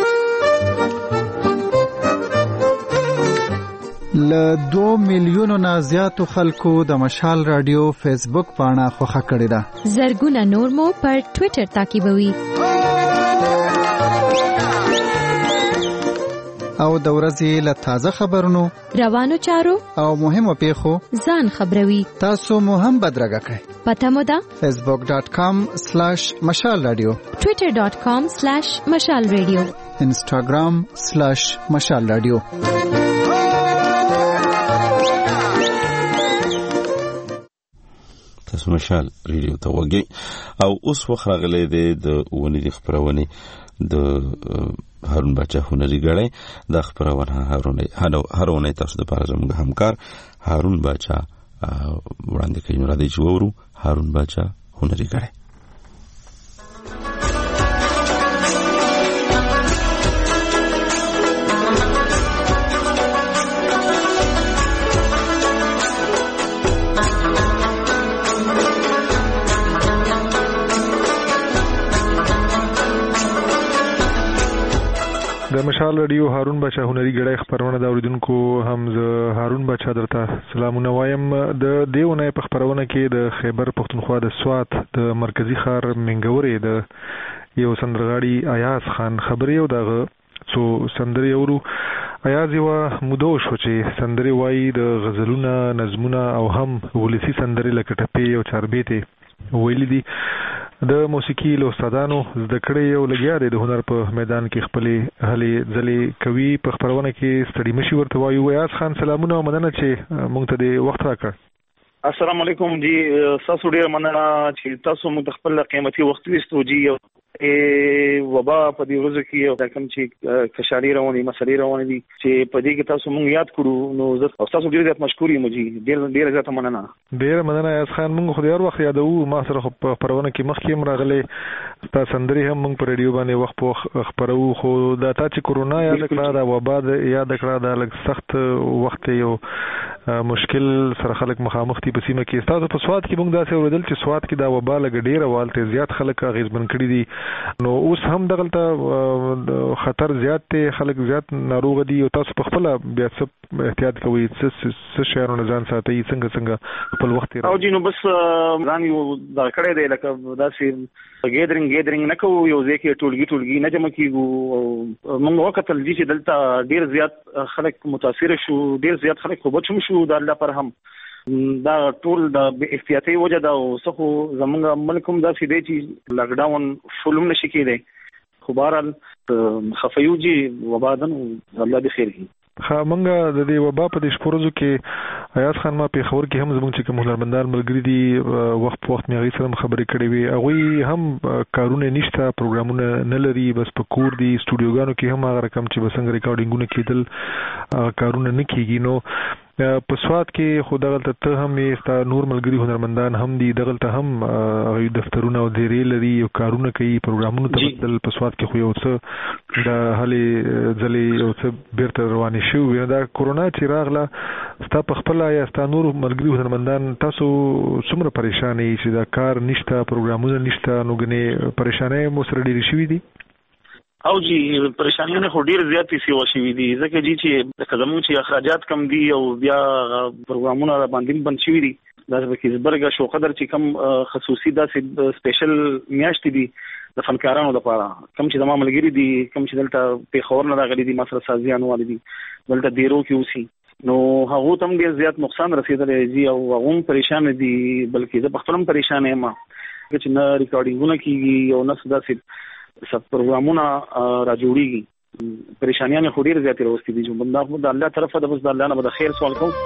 ل دو میلیونو نه زیاتو خلکو د مشال رادیو فیسبوک پاڼه خوښه کړې ده زرګونه نور مو پر ټوئیټر تعقیبوي او د ورځې له تازه خبرونو روانو چارو او مهمو پیښو ځان خبروي تاسو مو هم بدرګه کړئ پته مو ده facebook dot com slash mashal radio twitter dot com slash mashal radio instagram slash mashal radio تاسو مشال ریډیو ته وګورئ او اوس وخت راغلی دی د ونې خبرونه د هارون بچا هنري غړی د خبرونه هارون هارون تاسو د پاره زموږ همکار هارون بچا وړاندې کوي نو را دي چې وورو هارون بچا هنري غړی د مشال رادیو هارون بچا هنري غړی خبرونه دا اوریدونکو هم ز هارون بچا درته سلامونه وایم د دیونه په خبرونه کې د خیبر پختونخوا د سوات د مرکزی ښار منګورې د یو سندرغاړي ایاز خان خبري او دغه څو سندري اورو ایاز یو مودو شو چې سندري وایي د غزلونه نظمونه او هم ولسی سندري لکه ټپې او چاربېته ویلي دي د موسیقي له استادانو زده کړې یو لګیا دی د هنر په میدان کې خپلې هلې ځلې کوي په خبرونه کې ستړي مشي ورته وایو ایاز خان سلامونه او مننه چې موږ ته د وخت راکړ السلام علیکم جی تاسو ډیر مننه چې تاسو موږ خپل قیمتي وخت وستو جی ای وبا په دې ورځ کې او کوم چې کشاري رواني مسلې رواني دي چې په دې کې تاسو موږ یاد کړو نو زه تاسو ډیر زیات مشکور یم جی ډیر ډیر زیات مننه ډیر مننه ایاز خان موږ خو یو وخت یادو ما سره په خبرونه کې مخکې راغلي تاسو سندري هم موږ په ریډیو باندې وخت په خبرو خو دا تا چې کورونا یاد کړه دا وبا یاد کړه دا لږ سخت وخت یو مشکل سره خلک مخامخ دي په سیمه کې تاسو په سواد کې موږ دا څه ورېدل چې سواد کې دا وبا لګ ډیره والته زیات خلک غیزبن کړي دي نو اوس هم دغلته خطر زیات دی خلک زیات ناروغ دي او تاسو په خپل بیا څه احتیاط کوئ څه شیانو ځان ساتئ څنګه څنګه خپل وخت او جی نو بس ځان یو دا کړی دی لکه داسې ګیدرینګ ګیدرینګ نه کوو یو ځای کې ټولګي ټولګي نه جمع کیږو موږ وکتل چې دلته ډیر زیات خلک متاثر شو ډیر زیات خلک خو بچم شو د الله پر هم دا ټول د احتیاطي وجه دا او څخه زمونږ ملکم دا سیده چې لاک ډاون شولم نشي کېدی خو بهرحال خفیوجي وبادن الله دې خیر کړي خا منګه د دې وبا په دې شپورزو کې ایاز خان ما په خبر کې هم زموږ چې کوم هنرمندان ملګری دي وخت په وخت مې سره خبرې کړې وي هغه هم کارونه نشته پروګرامونه نه لري بس په کور دي سټوډیوګانو کې هم هغه رقم چې بسنګ ریکارډینګونه کېدل کارونه نه کیږي نو په سواد کې خو دغلته ته هم ستا نور ملګری هنرمندان هم دي دغلته هم غوي دفترونه او دیرې لري او کارونه کوي پروګرامونه تبدل په سواد کې خو یو څه د هلي ځلې یو څه بیرته رواني شو دا کورونا چې راغله ستا په خپل یا ستا نور ملګری هنرمندان تاسو څومره پریشان یې چې دا کار نشته پروګرامونه نشته نو غني پریشانه مو سره ډېری شوې دي او جی پریشانیونه خو ډیر زیات سی وشوي دي ځکه جی چې قدمو چې اخراجات کم دي او بیا پروګرامونه باندې بند شوي دي دا په کیسبرګ شو قدر چې کم خصوصي داسې سپیشل میاشتې دي د فنکارانو لپاره کم چې زموږ ملګری دي کم چې دلته په خور نه راغلي دي مسره سازيان والي دي دلته ډیرو کې اوسي نو هغه تم ډیر زیات نقصان رسیدلی دی او هغه پریشان دي بلکې زه په خپل پریشان یم چې نه ریکارډینګونه کیږي او نه څه سب پروګرامونه را جوړیږي پریشانیاں خو ډیر زیات راوستي دي چې بنده د الله طرفه د بس د الله نه د خیر سوال کوم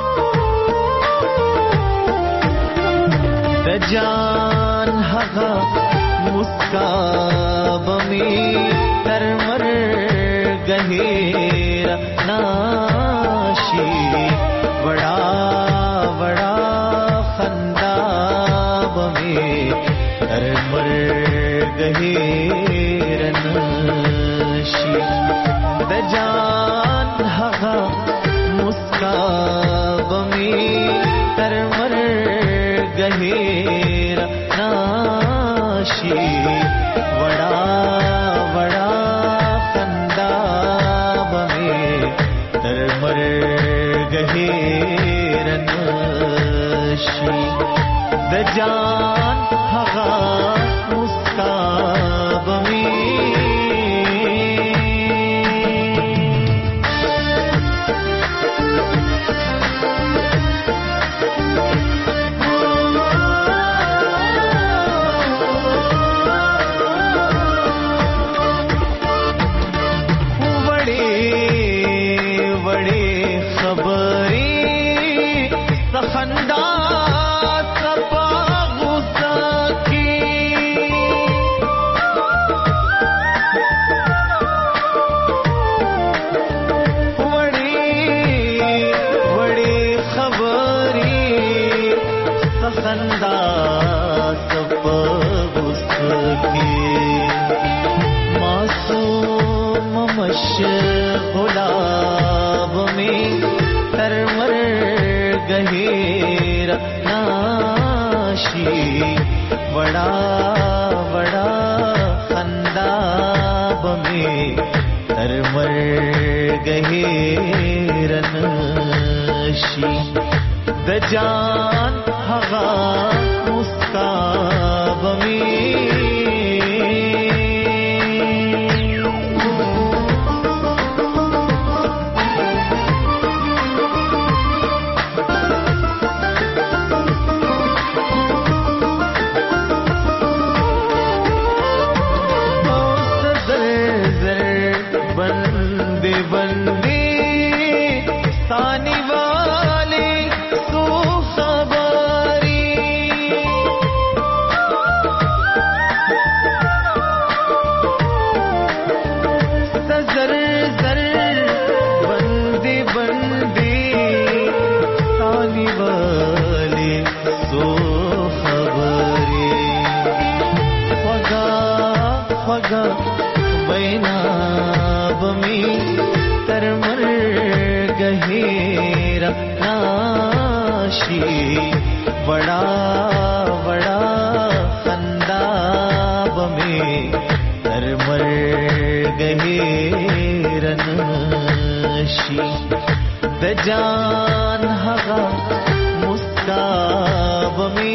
د جان هغه مسکا بمي تر مرګ هیر ناشي وڑا وڑا خندا بمي تر مرګ هیر ناشي د جان هغه مسکا بمي تر مرګ هیر ناشي وڑا وڑا خندا بمي تر مرګ هیر ناشي د جان هغه مسکا بمي वड़ा वड़ा खंदा बमे तर मर गहे रनशी द जान हगा मुस्का बमे वड़ा वड़ा खंदा बमे तर मर गहे रनशी द जान हगा मुस्का बमे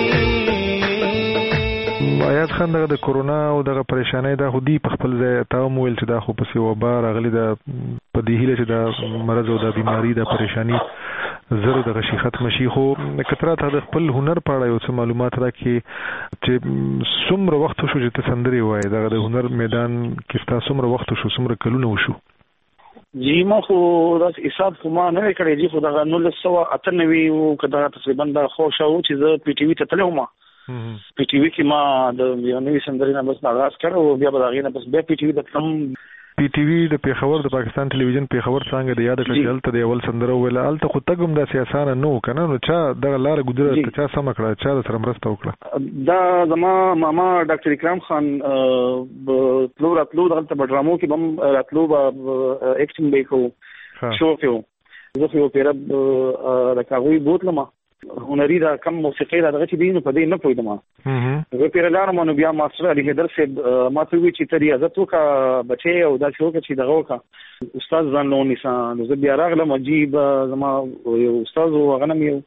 آیات خان دغه د کورونا او دغه پریشانای د خودي په خپل ځای تاو مویل چې دا خو په سی وبا راغلي د په دی هله چې د مرض او د بیماری د پریشانی زره دغه شي ختم شي خو کتره ته د خپل هنر په اړه یو څه معلومات راکړي چې څومره وخت شو چې ته سندري وای دغه د هنر میدان کې تاسو څومره وخت شو څومره کلونه وشو جی ما خو دا حساب خو ما نه کړی جی خو دغه نو سو اتنوي او کدا تقریبا دا خو شو چې زه پی ټی وی ته تلم پی ټی وی کې ما د یو نوې سندري نه بس آغاز کړو بیا به دغه نه بس بیا پی ټی وی د کم پی ټی وی د پیښور د پاکستان ټلویزیون پیښور څنګه د یاد کړل ته د اول سندره ویل الته خو تګم د سیاسانه نو کنه نو چا د لار ګذر ته چا سم کړه چا سره مرسته وکړه دا زما ماما ډاکټر اکرام خان تلو راتلو دغه ډرامو کې بم راتلو اکټینګ به کو شو کې زه یو پیرب راکاوي بوتلم هنري دا کم موسیقي دا دغه چې دین په دې نه پوهیدم زه پیرلار مونږ بیا ماستر علي حیدر صاحب ما ته وی چې تری عزت وکا بچي او دا شو چې دغه وکا استاد ځان نو نشان زه بیا راغلم عجیب زما یو استاد وغنم یو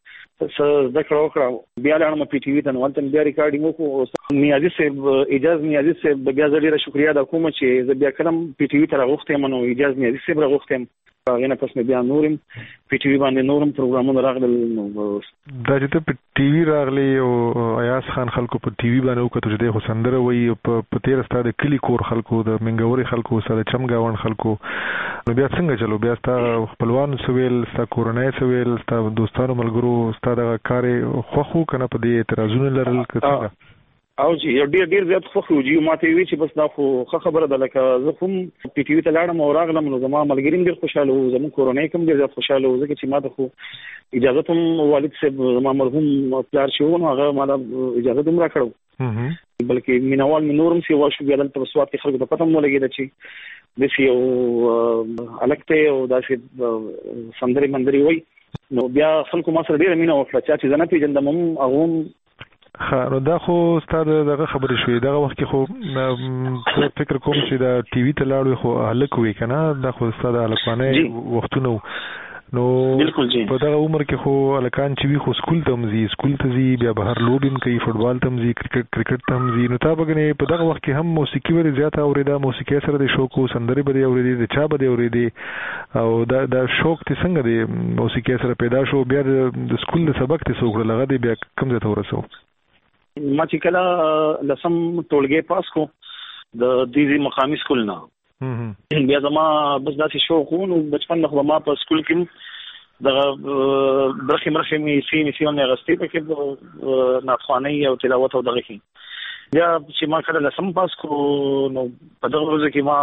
څه ذکر وکړه بیا لاړم پی ټي وی ته نو ولته بیا ریکارډینګ وکړو نیازي صاحب اجازه نیازي صاحب بیا ډیره شکریا د کوم چې زه بیا کلم پی ټي وی ته راغوښتم نو اجازه نیازي صاحب راغوښتم هغه نه پس مې بیا نورم پی ټي وی باندې نورم پروګرامونه راغلل دا چې ته په ټي وی راغلی او ایاز خان خلکو په ټي وی باندې وکړو چې د سندره وایي په تیر ستا د کلی کور خلکو د منګوري خلکو سره چمګاون خلکو نو بیا څنګه چلو بیا ستا خپلوان سویل ستا کورنۍ سویل ستا دوستانو ملګرو ستا د کارې خوښو کنه په دې اعتراضونه لرل که او چې ډیر ډیر زیات خوښ وو چې ماته وی چې بس دا خو ښه خبره ده لکه زه کوم پی ټي وی ته لاړم او راغلم نو زما ملګری ډیر خوشاله وو زموږ کورنۍ کوم ډیر زیات خوشاله وو ځکه چې ماته خو اجازه هم والد صاحب زما مرحوم پلار چې وو هغه ماته اجازه هم راکړو بلکې مینوال مې نورم سی واشو بیا دلته سواد کې خلکو ته پته مو لګېده چې د یو الکته او داسې سندري مندري وای نو بیا خلکو ما سره ډیر مینه وکړه چې زه نه پیژندم هغه خا نو دا خو ستاسو دغه خبرې شوې دغه وخت کې خو فکر کوم چې دا ټي وی ته لاړو خو هلک وې کنه دا خو ستاسو هلکانه وختونه نو په دغه عمر کې خو هلکان چې وي خو سکول ته مزي سکول ته زی بیا بهر لوبین کوي فوټبال ته مزي کرکټ کرکټ ته مزي نو تا بګنې په دغه وخت کې هم موسیقي ور زیاته اوریدا موسیقي سره د شوق او سندري بده اوریدي د چا بده اوریدي او دا دا شوق ته څنګه دی موسیقي سره پیدا شو بیا د سکول د سبق ته سوګړه لغه دی بیا کوم ځای ته ورسو ما چې کله لسم ټولګي پاس کو د دیزي مقامي سکول نه بیا زما بس داسې شوق وو نو بچپن نه ما په سکول کې دغه برخې مرخې مې سي مې سي نه غستې په کې ناتخواني او تلاوت او دغه کې بیا چې ما کله لسم پاس کو نو په دغه ورځ کې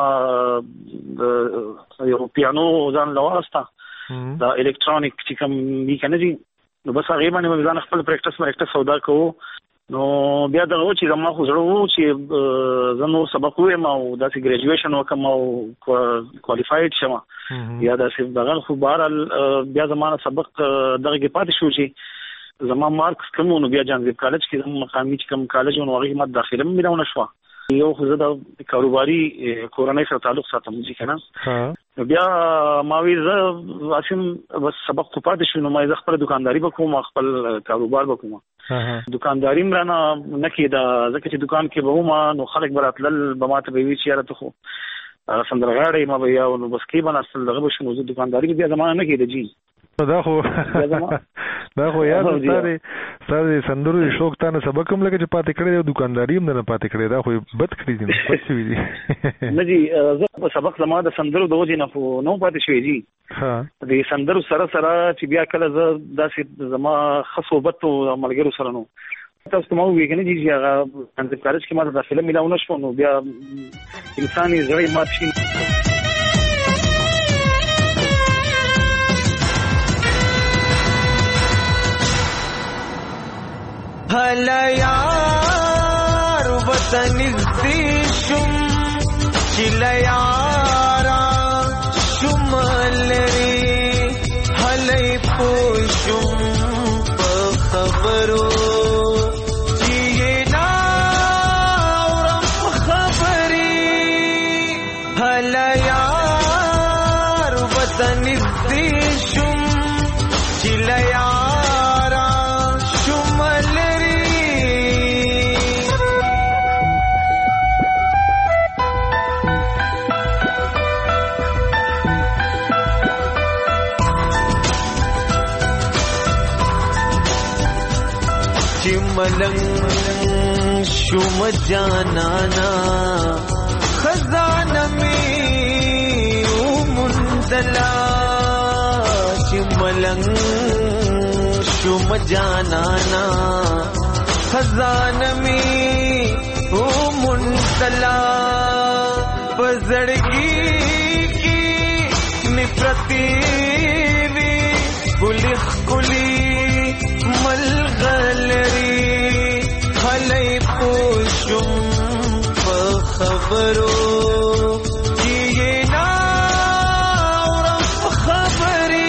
ما یو پیانو ځان لواستا دا الکترونیک چې کوم وی کنه دي نو بس هغه باندې مې ځان خپل پریکټس پریکټس سودا کوو نو بیا دغه چې زما خو زړه وو چې زه نور سبق وایم او داسې ګریجویشن وکم او کوالیفاید شم یا داسې دغه خو بهرحال بیا زما سبق دغه کې پاتې شو چې زما مارکس کم نو بیا جانزیب کالج کې زما مقامي چې کوم کالج نو هغه ما داخله مې ملونه شو یو خو زه د کاروباري کورنۍ سره تعلق ساتم چې کنه بیا ما وی زه واسم بس سبق خو پاتې شو نو ما زه خپل دکانداري وکوم خپل کاروبار وکوم دکانداري مرانه نکې دا ځکه چې دکان کې به ما نو خلک براتل به ماته به وی چې یاره ته خو سندرغاړی ما به یا نو بس کې بناستل دغه بشو زه دکانداري بیا زمانه نه کېده جی دا خو دا خو یاد ستاره ستاره سندرو شوق تانه سبق هم لکه چې پاتې کړی او دکانداري هم نه پاتې کړی دا خو بد کړی دي بد شوی دي نه جی زه سبق زما د سندرو د وجې نه خو نو پاتې شوی جی ها د سندرو سره سره چې بیا کله زه داسې زما خصوبت او ملګرو سره نو تاسو مو وی کنه جی هغه څنګه کالج کې ما داخله ملاونه شو نو بیا انساني زړی مات شي هلا یار وطن زیشم چل یارا شمالری هلی پوشم په خبرو چیه ناورم خبری هلا یار وطن زیشم چل یارا شمالری ملنگ شوم جانانا خزانه می منزلا ملنگ شوم جانانا خزانه می منزلا پزړګي کی نفرتی وی ګلی ګلی ملغلری هلی پوشم په خبرو کیه ناورم خبری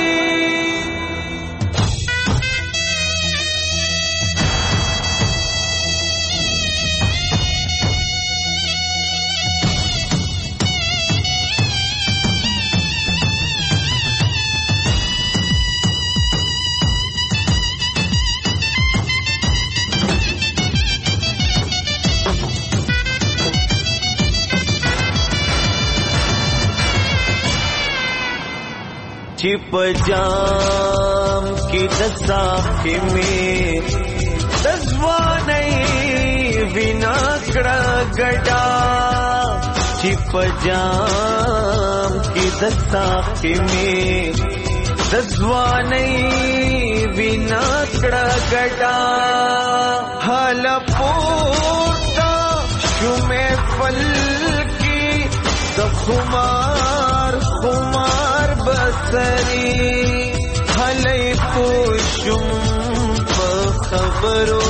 چې پجام کې د ساحې مې د ځوانۍ وینا کړه ګډا چې پجام کې د ساحې مې د ځوانۍ وینا کړه ګډا حال پورته شو محفل کې د خمار خمار بسري حلې پوشم په خبرو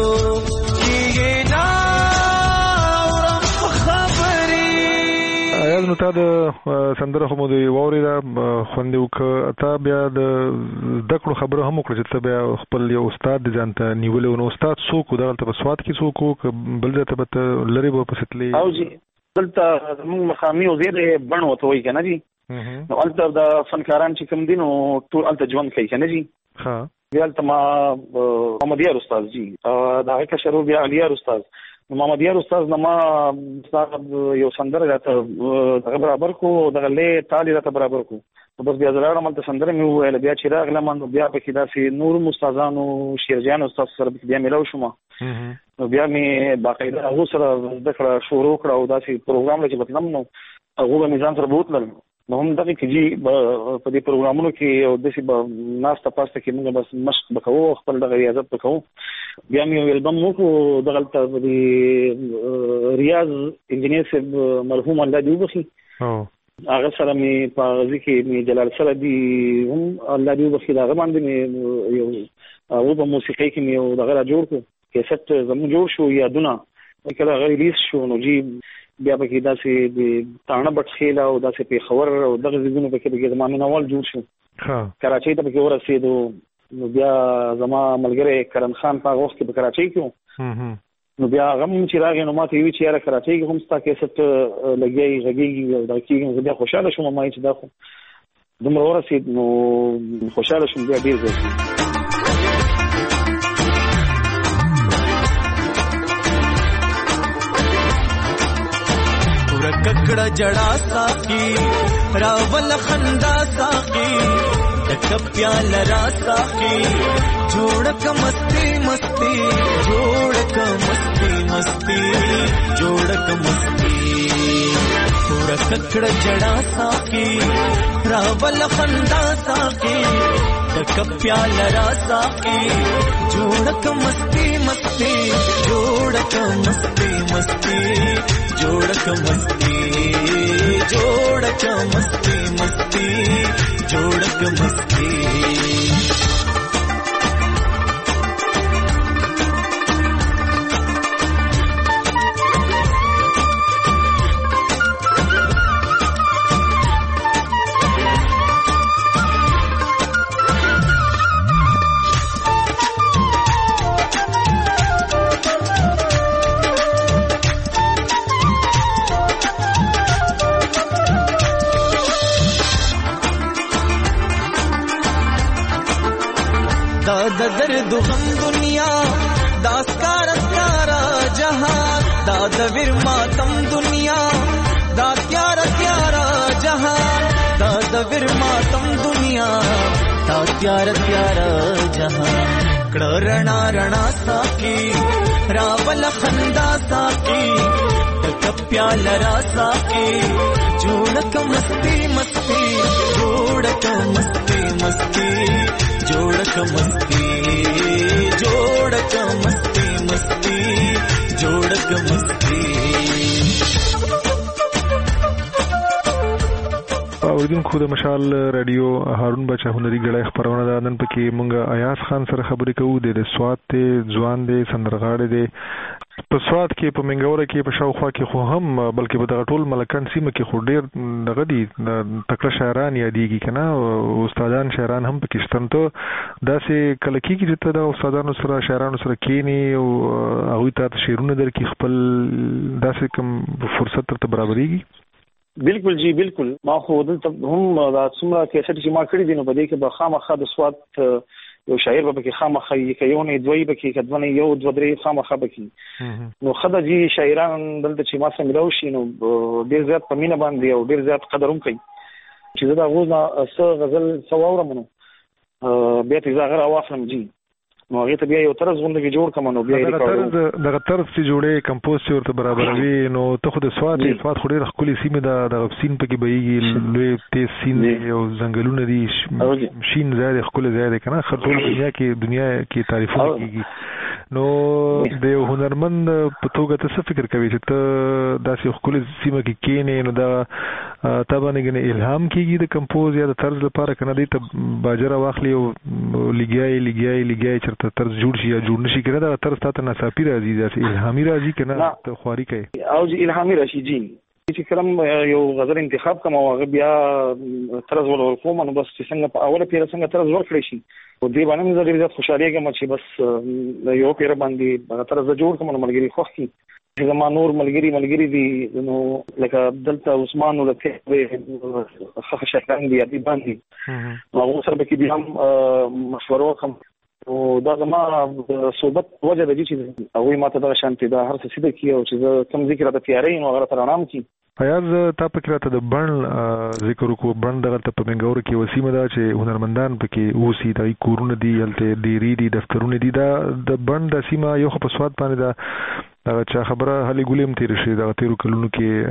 نو تا د سندره هم د ووري دا خوندې وکړه تا بیا د دکړو خبره هم وکړه چې ته بیا خپل یو استاد د ځانته نیولې نو استاد څوک دغلته په سواد کې څوک بل ځای ته به لرې به پسې تلې او جی دلته زموږ مقامي وزیر بڼ ورته وایي که نه جي نو هلته د فنکاران چې کوم دي نو ټول هلته ژوند کوي که نه جي بیا هلته ما محمد یار استاد جي د هغې کشر بیا علي یار استاد محمد یار استاد نما یو سندره راته دغه برابر کو دغه لې تالي راته برابر کو بس بیا زړه مالته سندره مې وویل بیا چې راغلم نو بیا پکې داسې نور استادانو شیرجان استاد سره بیا ملاو شوم نو بیا مې باقاعده هغه سره زده کړه شروع کړه او داسې پروګرام لکه بتلم نو هغه به نظام سره بوتلل نو هم دغه کې جی په دې پروګرامونو کې او داسې به ناسته پاسته کې موږ بس مشق وکړو خپل دغه ریاضت وکړو بیا مې یو البم وکړو دغلته د ریاض انجینیر صاحب مرحوم الله دې وبخي هغه سره مې په غزي کې مې جلال سره دي هم الله دې وبخي هغه باندې مې یو او په موسیقۍ کې مې یو دغه را جوړ کړو کیسټ زموږ جوړ شو یادونه کله هغه ریلیز شو نو جی بیا پکې داسې د تاڼه بټ خیله او داسې پېښور او دغه ځایونو پکې پکې زما مینوال جوړ شو کراچۍ ته پکې ورسېدو نو بیا زما ملګری کرم خان په هغه وخت کې په کراچۍ کې نو بیا هغه هم چې راغی نو ما ته ویل چې یاره کراچۍ کې هم ستا کیسټ لګیایي غږېږي او دغه کېږي نو بیا خوشحاله شوم ما چې دا خو دومره ورسېد نو خوشحاله شوم بیا ډېر زیات ککڑا جڑا ساقی راول خندا ساقی تک پیال را ساقی جوڑک مستی مستی جوڑک مستی مستی جوڑک مستی پورا ککڑا جڑا ساقی راول خندا ساقی تک پیال را ساقی جوڑک مستی مستی جوڑک مستی مستی جوڑک مستی جوڑک مستی مستی جوڑک مستی دا درد غم دنیا دا سکار سکارا جہان دا دویر ماتم دنیا دا تیارا تیارا جہان دا دویر ماتم دنیا دا تیارا تیارا جہان کڑا رنا رنا ساکی راول خندا ساکی تک پیال را ساکی جوڑک مستی مستی جوڑک مستی مستی جوڑک مستی جوڑک مستی مستی جوڑک مستی اوریدونکو د مشال رادیو هارون بچا هنري ګړی خبرونه ده نن پکې مونږ ایاز خان سره خبرې کوو د سواد ته ځوان دی سندرغاړی دی په سواد کې په منګوره کې په شاوخوا کې خو هم بلکې په دغه ټول ملکان سیمه کې خو ډېر دغه دي تکړه شاعران یادېږي که نه استادان شاعران هم پکې شته ته داسې کله کېږي چې ته د استادانو سره شاعرانو سره کښېنې او هغوی ته شعرونه درکړي خپل داسې کوم فرصت درته برابرېږي بالکل جی بالکل ما خو دلته هم دا څومره کیسټ چې ما کړي دي نو په دې کې به خامخا د سواد یو شاعر به پکې خامخا یې که یو نه دوی به کې که دوه نه یو دوه درې خامخا به کې نو ښه ده جي شاعران دلته چې ما سره ملاو شي نو ډېر زیات په مینه باندې او ډېر زیات قدر هم کوي چې دا غوښنه څه غزل څوورم نو بیا ته زغره واخلم جی نو هغه ته بیا یو طرز غونډه جوړ کوم نو بیا یې ریکارډ دغه طرز چې جوړې کمپوز چې ورته برابروي نو ته خو د سواد سواد خو ډېر خپل سیمه د د سین پکې بهيږي لوی تیز سین او ځنګلونه دي شین زیات خپل زیات کنه خرطول دنیا کې دنیا کې تعریفونه کیږي نو د یو هنرمند په توګه ته څه فکر کوي چې ته داسې خپل سیمه کې کینې نو دا تابانه غنه الهام کیږي د کمپوز یا د طرز لپاره کنه دی ته باجره واخلي او لګیای لګیای لګیای چرته طرز جوړ شي یا جوړ نشي کنه دا طرز ته ناڅاپي راځي دا الهامي راځي کنه ته خواري کوي او جی الهامي راشي جی چې کلم یو غزل انتخاب کوم او هغه بیا طرز ول ورکوم نو بس چې څنګه په اوله پیر څنګه طرز ورکړی شي او دې باندې مې ډېر زیات خوشاله کېږم چې بس یو پیر باندې طرز جوړ کوم نو ملګری خوښ کی زما نور ملګری ملګری دي نو لکه دلته عثمان ولته خخ شکران دي دي باندې نو هغه سره به کې بیا مشوره کوم او دا زما صحبت وجه د دې چې هغه ماته دا شانتي دا هر څه سیده کیو چې کم ذکر د تیارې نو هغه تر نام کی فیاض تا پکې راته د بڼ ذکر وکړو بڼ دغه ته په منګور کې وسیمه دا چې هنرمندان پکې اوسي د کورونه دي هلته ډيري دي دفترونه دي دا د بڼ د سیمه یو په سواد باندې دا دا چا خبره هلي ګولم تیر شي دا تیرو کلونو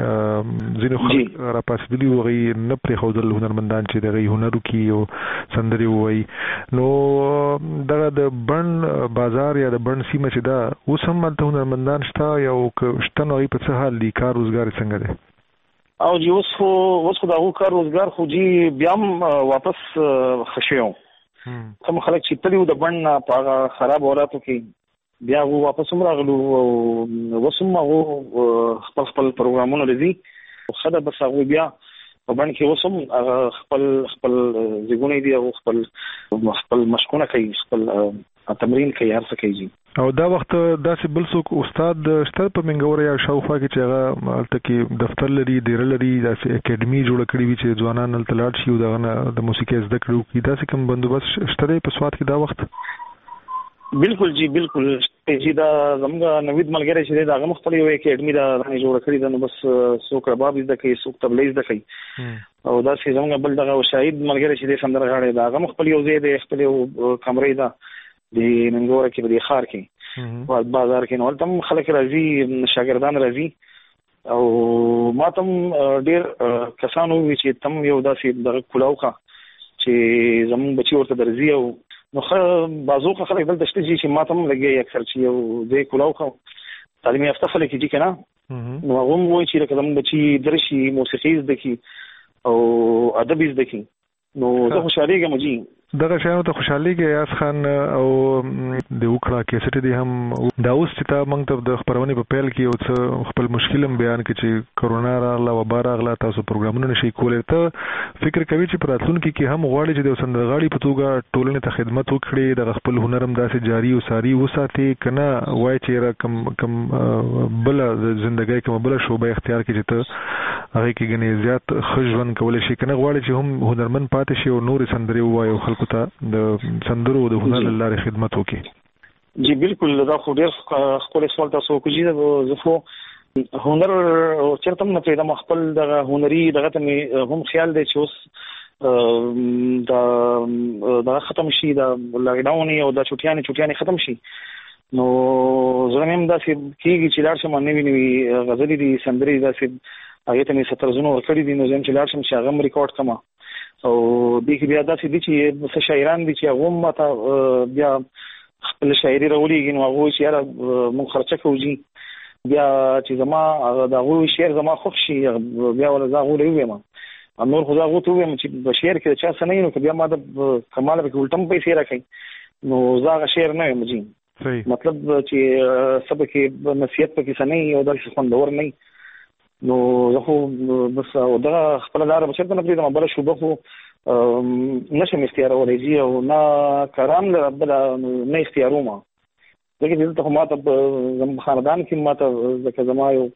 کې ځینې خلک را پاسدلی وغي نه پرې خودل هنرمندان چې دغه هنرو کې او سندري وای نو دا د بڼ بازار یا د بڼ سیمه چې دا اوس هم د هنرمندان شته یو شته نوې په څه حال دي کار روزګار څنګه دی او جی اوس خو اوس خو دا کار روزګار خو جی بیا واپس خشیو کوم خلک چې تلیو د بڼ په خراب حالاتو کې بیا وو واپس راغلو او وسم هغه خپل خپل پروګرامونه لذي خدای بس هغه بیا په باندې کې وسم خپل خپل زګونې دی او خپل خپل مشکونه کوي خپل تمرین کوي هر څه کوي او دا وخت داسې بل څوک استاد شته په منګور یا شاوخوا کې چې هغه الته کې دفتر لري ډیر لري داسې اکیډمي جوړ کړی وي چې ځوانان الته لاړ شي او دغه د موسیقي زده کړو کې داسې کوم بندوبست شته په سواد کې دا وخت بالکل جی بالکل چې دا زموږ نوید ملګری چې دا هغه مختلف یو اکیډمي دا جوړ کړی دا نو بس څوک رباب زده کوي څوک تبلیغ زده کوي او دا چې زموږ بل دغه شاهد ملګری چې سندره غاړي دا هغه مختلف یو ځای دی خپل کمرې دا د منګور کې په خار کې او بازار کې نو تم خلک راځي شاګردان راځي او ما تم ډیر کسانو چې تم یو داسې د کلاوخه چې زموږ بچي ورته درځي او نو خو بازو خلک دلته شته چې ما تم لګي اکثر چې یو د کلاوخه تعلیم یافته خلک دي کنه نو هغه مو چې لکه زموږ بچي درشي موسیقي زده کی او ادب زده کی نو زه خوشاله یم جی دغه شانو ته خوشحالي کې یاس خان او د وکړه کیسټ دي هم دا اوس چې تا موږ ته د خبرونه په پیل کې او څه خپل مشکلم بیان کې چې کرونا راغله وبا راغله تاسو پروګرامونه نشي کولای ته فکر کوي چې پر راتلونکي کې هم غواړي چې د سندرغاړي په توګه ټولنې ته خدمت وکړي د خپل هنرم داسې جاری او ساری وساتي کنه وای چې کم کم بل ژوندۍ کوم بل شوبه اختیار کړي چې ته هغه کې غني زیات خجون کول شي کنه غواړي چې هم هنرمن پاتې شي او نور سندري وایو خلکو ته د سندرو د هنر لپاره خدمت وکړي جی بالکل دا خو ډیر خپل سوال تاسو کوجی زه خو هنر چرته نه پیدا خپل د هنري دغه ته هم خیال دی چې اوس دا دا ختم شي دا لاک ډاون او دا چټیانه چټیانه ختم شي نو زه هم دا چې کیږي چې لار شم نه ویني غزلې دي سندري دا چې هغه ته مې ستر زونو ورکړي دي نو زم چې لار شم چې هغه ریکارډ کما او دې کې بیا داسې دي چې څه شاعران دي چې هغه ماته بیا خپل شاعري راولېږي نو هغه چې یاره مونږ خرچه کوو بیا چې زما دا هغه شعر زما خوښ شي بیا ولا زه هغه ویم نور خو زه هغه ته ویم چې په شعر کې چا څه نه نو بیا ما د کمال به الټم پیسې راکړي نو زه هغه شعر نه یم جی مطلب چې سبا کې نصیحت پکې څه نه او دا څه خوندور نه نو زه خو بس دا خپل لار به چرته نه پریږدم بل شوبه خو نشم اختیارولای جی او نه کاران بل نه اختیاروم دغه دلته خو ماته زم خاندان کې ماته ځکه زما یو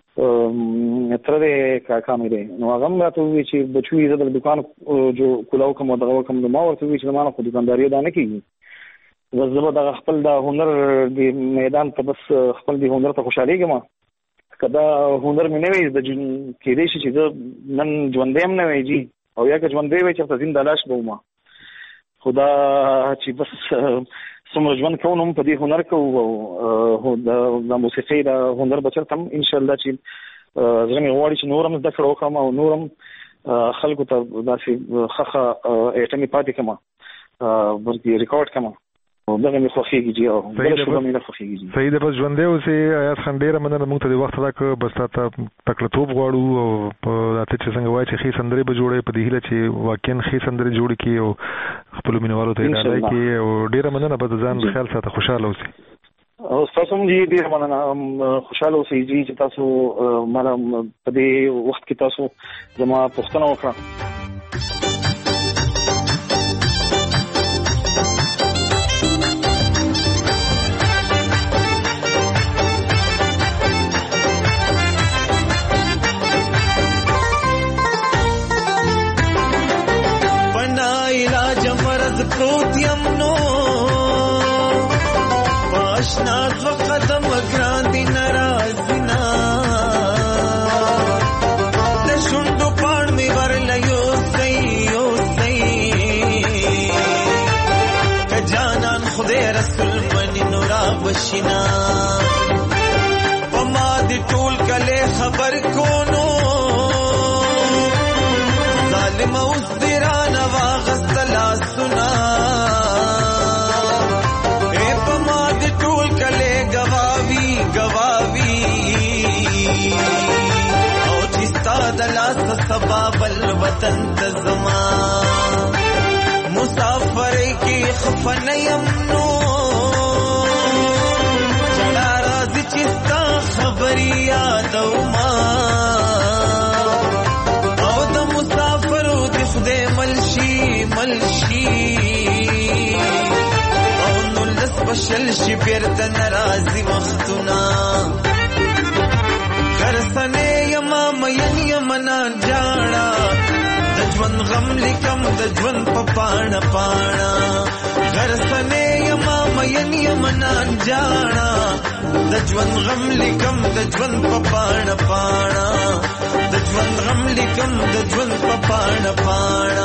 تر دې کاکا مې دی نو هغه راته وی چې بچوي زه د دکان جو کولاو کوم دغه کوم ما ورته وی چې زما خو دکانداري دا نه کیږي زه به د خپل د هنر د میدان ته بس خپل د هنر ته خوشاله کېم کدا هنر مې نه وي د کې دې چې نن ژوندې هم نه وي جی او یا که ژوند دی وي چې زنده لاش به ومه خدا چې بس څومره ژوند کوو نو په دې هنر کوو او د موسیقۍ د هنر به چېرته هم انشاءالله چې زړه مې غواړي چې نور هم زده کړه وکړم او نور هم خلکو ته داسې ښه ایټمې پاتې کړم بلکې ریکارډ کړم دغه مې خوښېږي جي او بله شوبه مې نه خوښېږي. صحیح ده. بس ژوندی اوسې ایاز خان ډېره مننه موږ ته د وخت راکړه. بس تا ته تکړهتوب غواړو او په ته چې څنګه وایي چې ښې سندرې به جوړوې په دې هیله چې واقعا ښې سندرې جوړې کړي او خپلو مینوالو ته یې ډالۍ کړي او ډېره مننه. بس د ځان خیال ساته، خوشحاله اوسئ. او تاسو هم جی ډېره مننه، خوشحاله اوسئ جي چې تاسو مالا په دې وخت کې تاسو زما پوښتنه وکړه. پروت یم نو پاشناز و قدم گراندی نرازینا دشندو پان می ورلیو سیو سی که جانان خود رسول منی نورا بشینا وما دی طول کلے خبر کونو ظالم اوز دیران واغست لا سنا اے پماد ټول کله گواوی گواوی او چستا دلاس سبب الوطن تزما مسافر کی خفن یمنو چلا راز چستا خبری یادو ما او د مسافر د خدای ملشی ملشی او نلس بشل شي بیرته ناراضي وختونه غرسنه یما مین یمنا جاړه د ژوند غم لیکم د ژوند په پاڼه پاڼه غرسنه یما مین یمنا جاړه د ژوند غم لیکم د ژوند په پاڼه پاڼه د ژوند غم لیکم د ژوند په پاڼه پاڼه.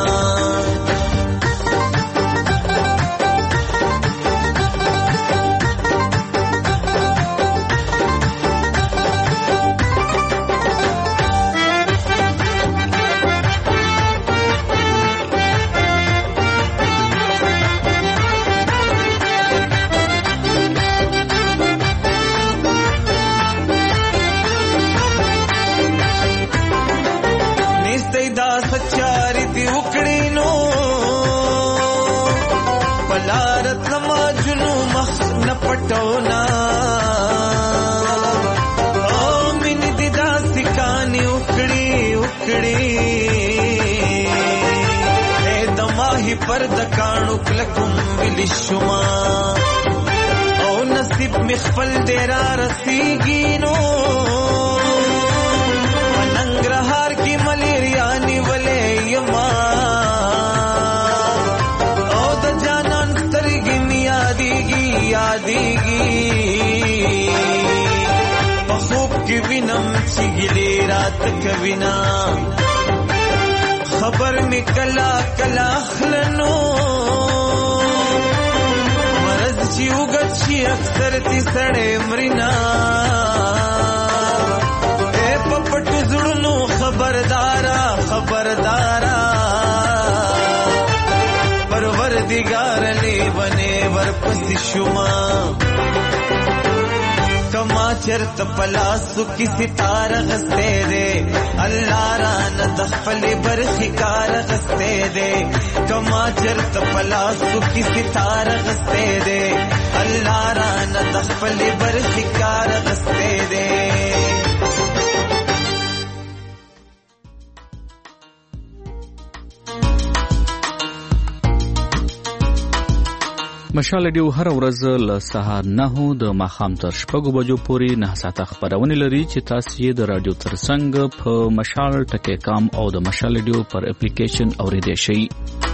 پټونا او من دې داسې کانې وکړې وکړې اے د ماهي پر د کاڼو کلکم ویلی شما او نصیب مې خپل دې را رسیږي نو ننګرهار کې ملیریا نیولې یما او د جانان سترګې مې یادېږي یادېږي په خوب کې وینم چې ګیلې رات کوینا خبر مې کلا کلا اخلنو مرض چې اوږد شي اکثر تی سړی مرینا اے په پټو زړونو خبردارا خبردارا پروردگار لیونے ورپسی شما کما چرت پلاسو کسی تار غستے دے اللہ رانا دخفل برخی کار غستے دے کما چرت پلاسو کسی تار غستے دے اللہ رانا دخفل برخی کار غستے دے. مشال رادیو هر ورځ له سهار نهو د ماښام تر شپږو بجو پورې نه ساعته خپرونه لري چې تاسو یې د رادیو ترڅنګ په مشال ټکی کام او د مشال رادیو پر اپلیکیشن اوریدئ شئ.